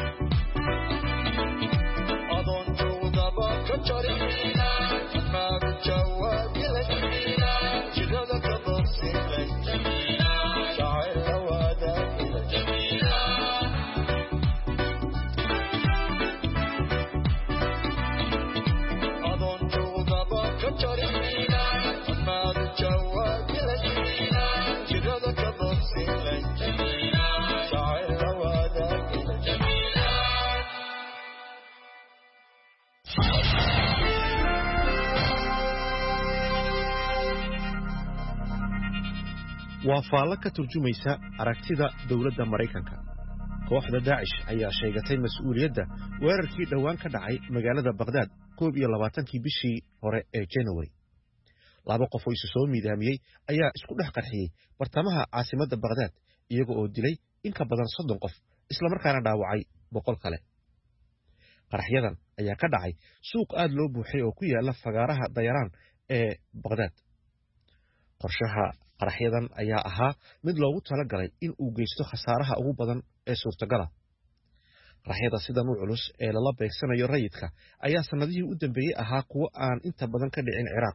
waa faallo ka turjumaysa aragtida dowladda Maraykanka. Kooxda Daesh ayaa sheegatay mas'uuliyadda weerarkii dhawaan ka dhacay magaalada Baghdad 21 bishii hore ee January. Laba qof oo isu soo miidaamiyay ayaa isku dhex qarxiyay bartamaha caasimadda Baghdad iyaga oo dilay in ka badan 30 qof isla markaana dhaawacay 100 kale. Qaraxyadan ayaa ka dhacay suuq aad loo buuxay oo ku yaala fagaaraha Dayaraan ee Baghdad. qorshaha qaraxyadan ayaa ahaa mid loogu talagalay in uu geysto khasaaraha ugu badan ee suurtagala. qaraxyada sidan u culus ee lala beegsanayo rayidka ayaa sanadihii u dambeeyay ahaa kuwo aan inta badan ka dhicin Ciraaq.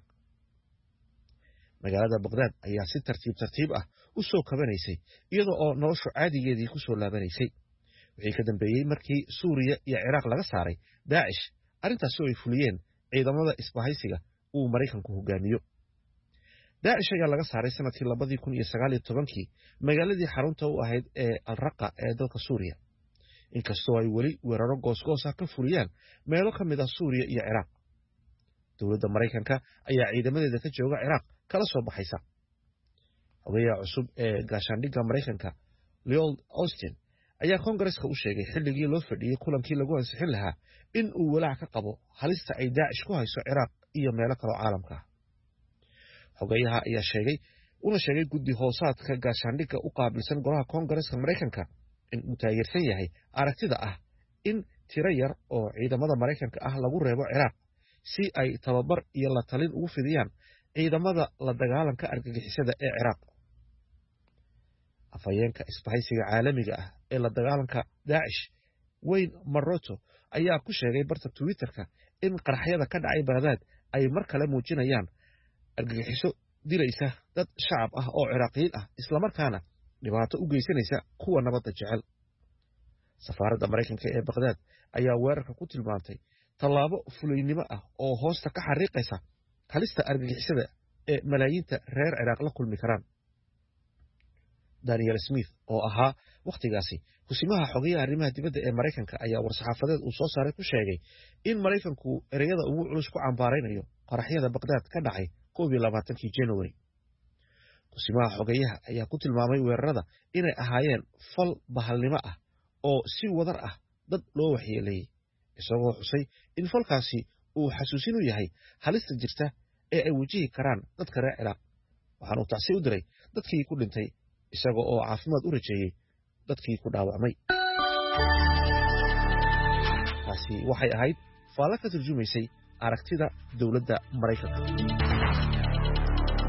magaalada Baghdad ayaa si tartiib ah u soo kabanaysay iyadoo oo noloshu caadigeedii ku soo laabanaysay. wixii ka dambeeyay markii Suuriya iyo Ciraaq laga saaray Daesh, arrintaas oo ay fuliyeen ciidamada isbahaysiga uu Maraykanku hogaamiyo. Daesh ayaa laga saaray sanadkii 2019 magaaladii xarunta u ahayd ee Al-Raqqa ee dalka Suuriya. inkastoo ay weli weeraro goosgoos ah ka fuliyaan meelo ka mid ah Suuriya iyo Ciraaq. dowladda Maraykanka ayaa ciidamadeeda ka jooga Ciraaq kala soo baxaysa. Xogayaha cusub ee gaashaandhigga Maraykanka Lloyd Austin ayaa Koongareeska u sheegay xilligii loo fadhiyay kulankii lagu ansixin lahaa in uu walaac ka qabo halista ay Daesh ku hayso Ciraaq iyo meelo kale oo caalamka ah. xogayaha ayaa sheegay guddi hoosaadka gaashaandhigga u qaabilsan golaha Koongareeska Maraykanka in uu taageersan yahay aragtida ah in tiro yar oo ciidamada Maraykanka ah lagu reebo Ciraaq si ay tababar iyo la talin ugu fidiyaan ciidamada la dagaalanka argagixisada ee Ciraaq. afhayeenka isbahaysiga caalamiga ah ee la dagaalanka Daesh Wayne Maroto ayaa ku sheegay barta Twitterka in qaraxyada ka dhacay Baghdad ay mar kale muujinayaan argagixiso dilaysa dad shacab ah oo Ciraaqiyiin ah isla markaana dhibaato u geysanaysa kuwa nabadda jecel. safaaradda Maraykanka ee Baghdad ayaa weerarka ku tilmaantay tallaabo fulaynimo ah oo hoosta ka xariiqaysa halista argagixisada ee malaayiinta reer Ciraaq la kulmi karaan. Daniel Smith oo ahaa waqtigaasi kusimaha xogayaha arrimaha dibadda ee Maraykanka ayaa war-saxaafadeed uu soo saaray ku sheegay in Maraykanku ereyada ugu culus ku cambaaraynayo qaraxyada Baghdad ka dhacay 21 January. kusimaha xogayaha ayaa ku tilmaamay weerarada inay ahaayeen fal bahalnimo ah oo si wadar ah dad loo waxyeeleeyay, isagoo xusay in falkaasi uu xasuusin u yahay halista jirta ee ay wajihi karaan dadka reer Ciraaq. waxaan uu tacsi u diray dadkii ku dhintay isaga oo caafimaad u rajeeyay dadkii ku dhaawacmay. taasi waxay ahayd faalo ka turjumaysay aragtida dowladda Maraykanka.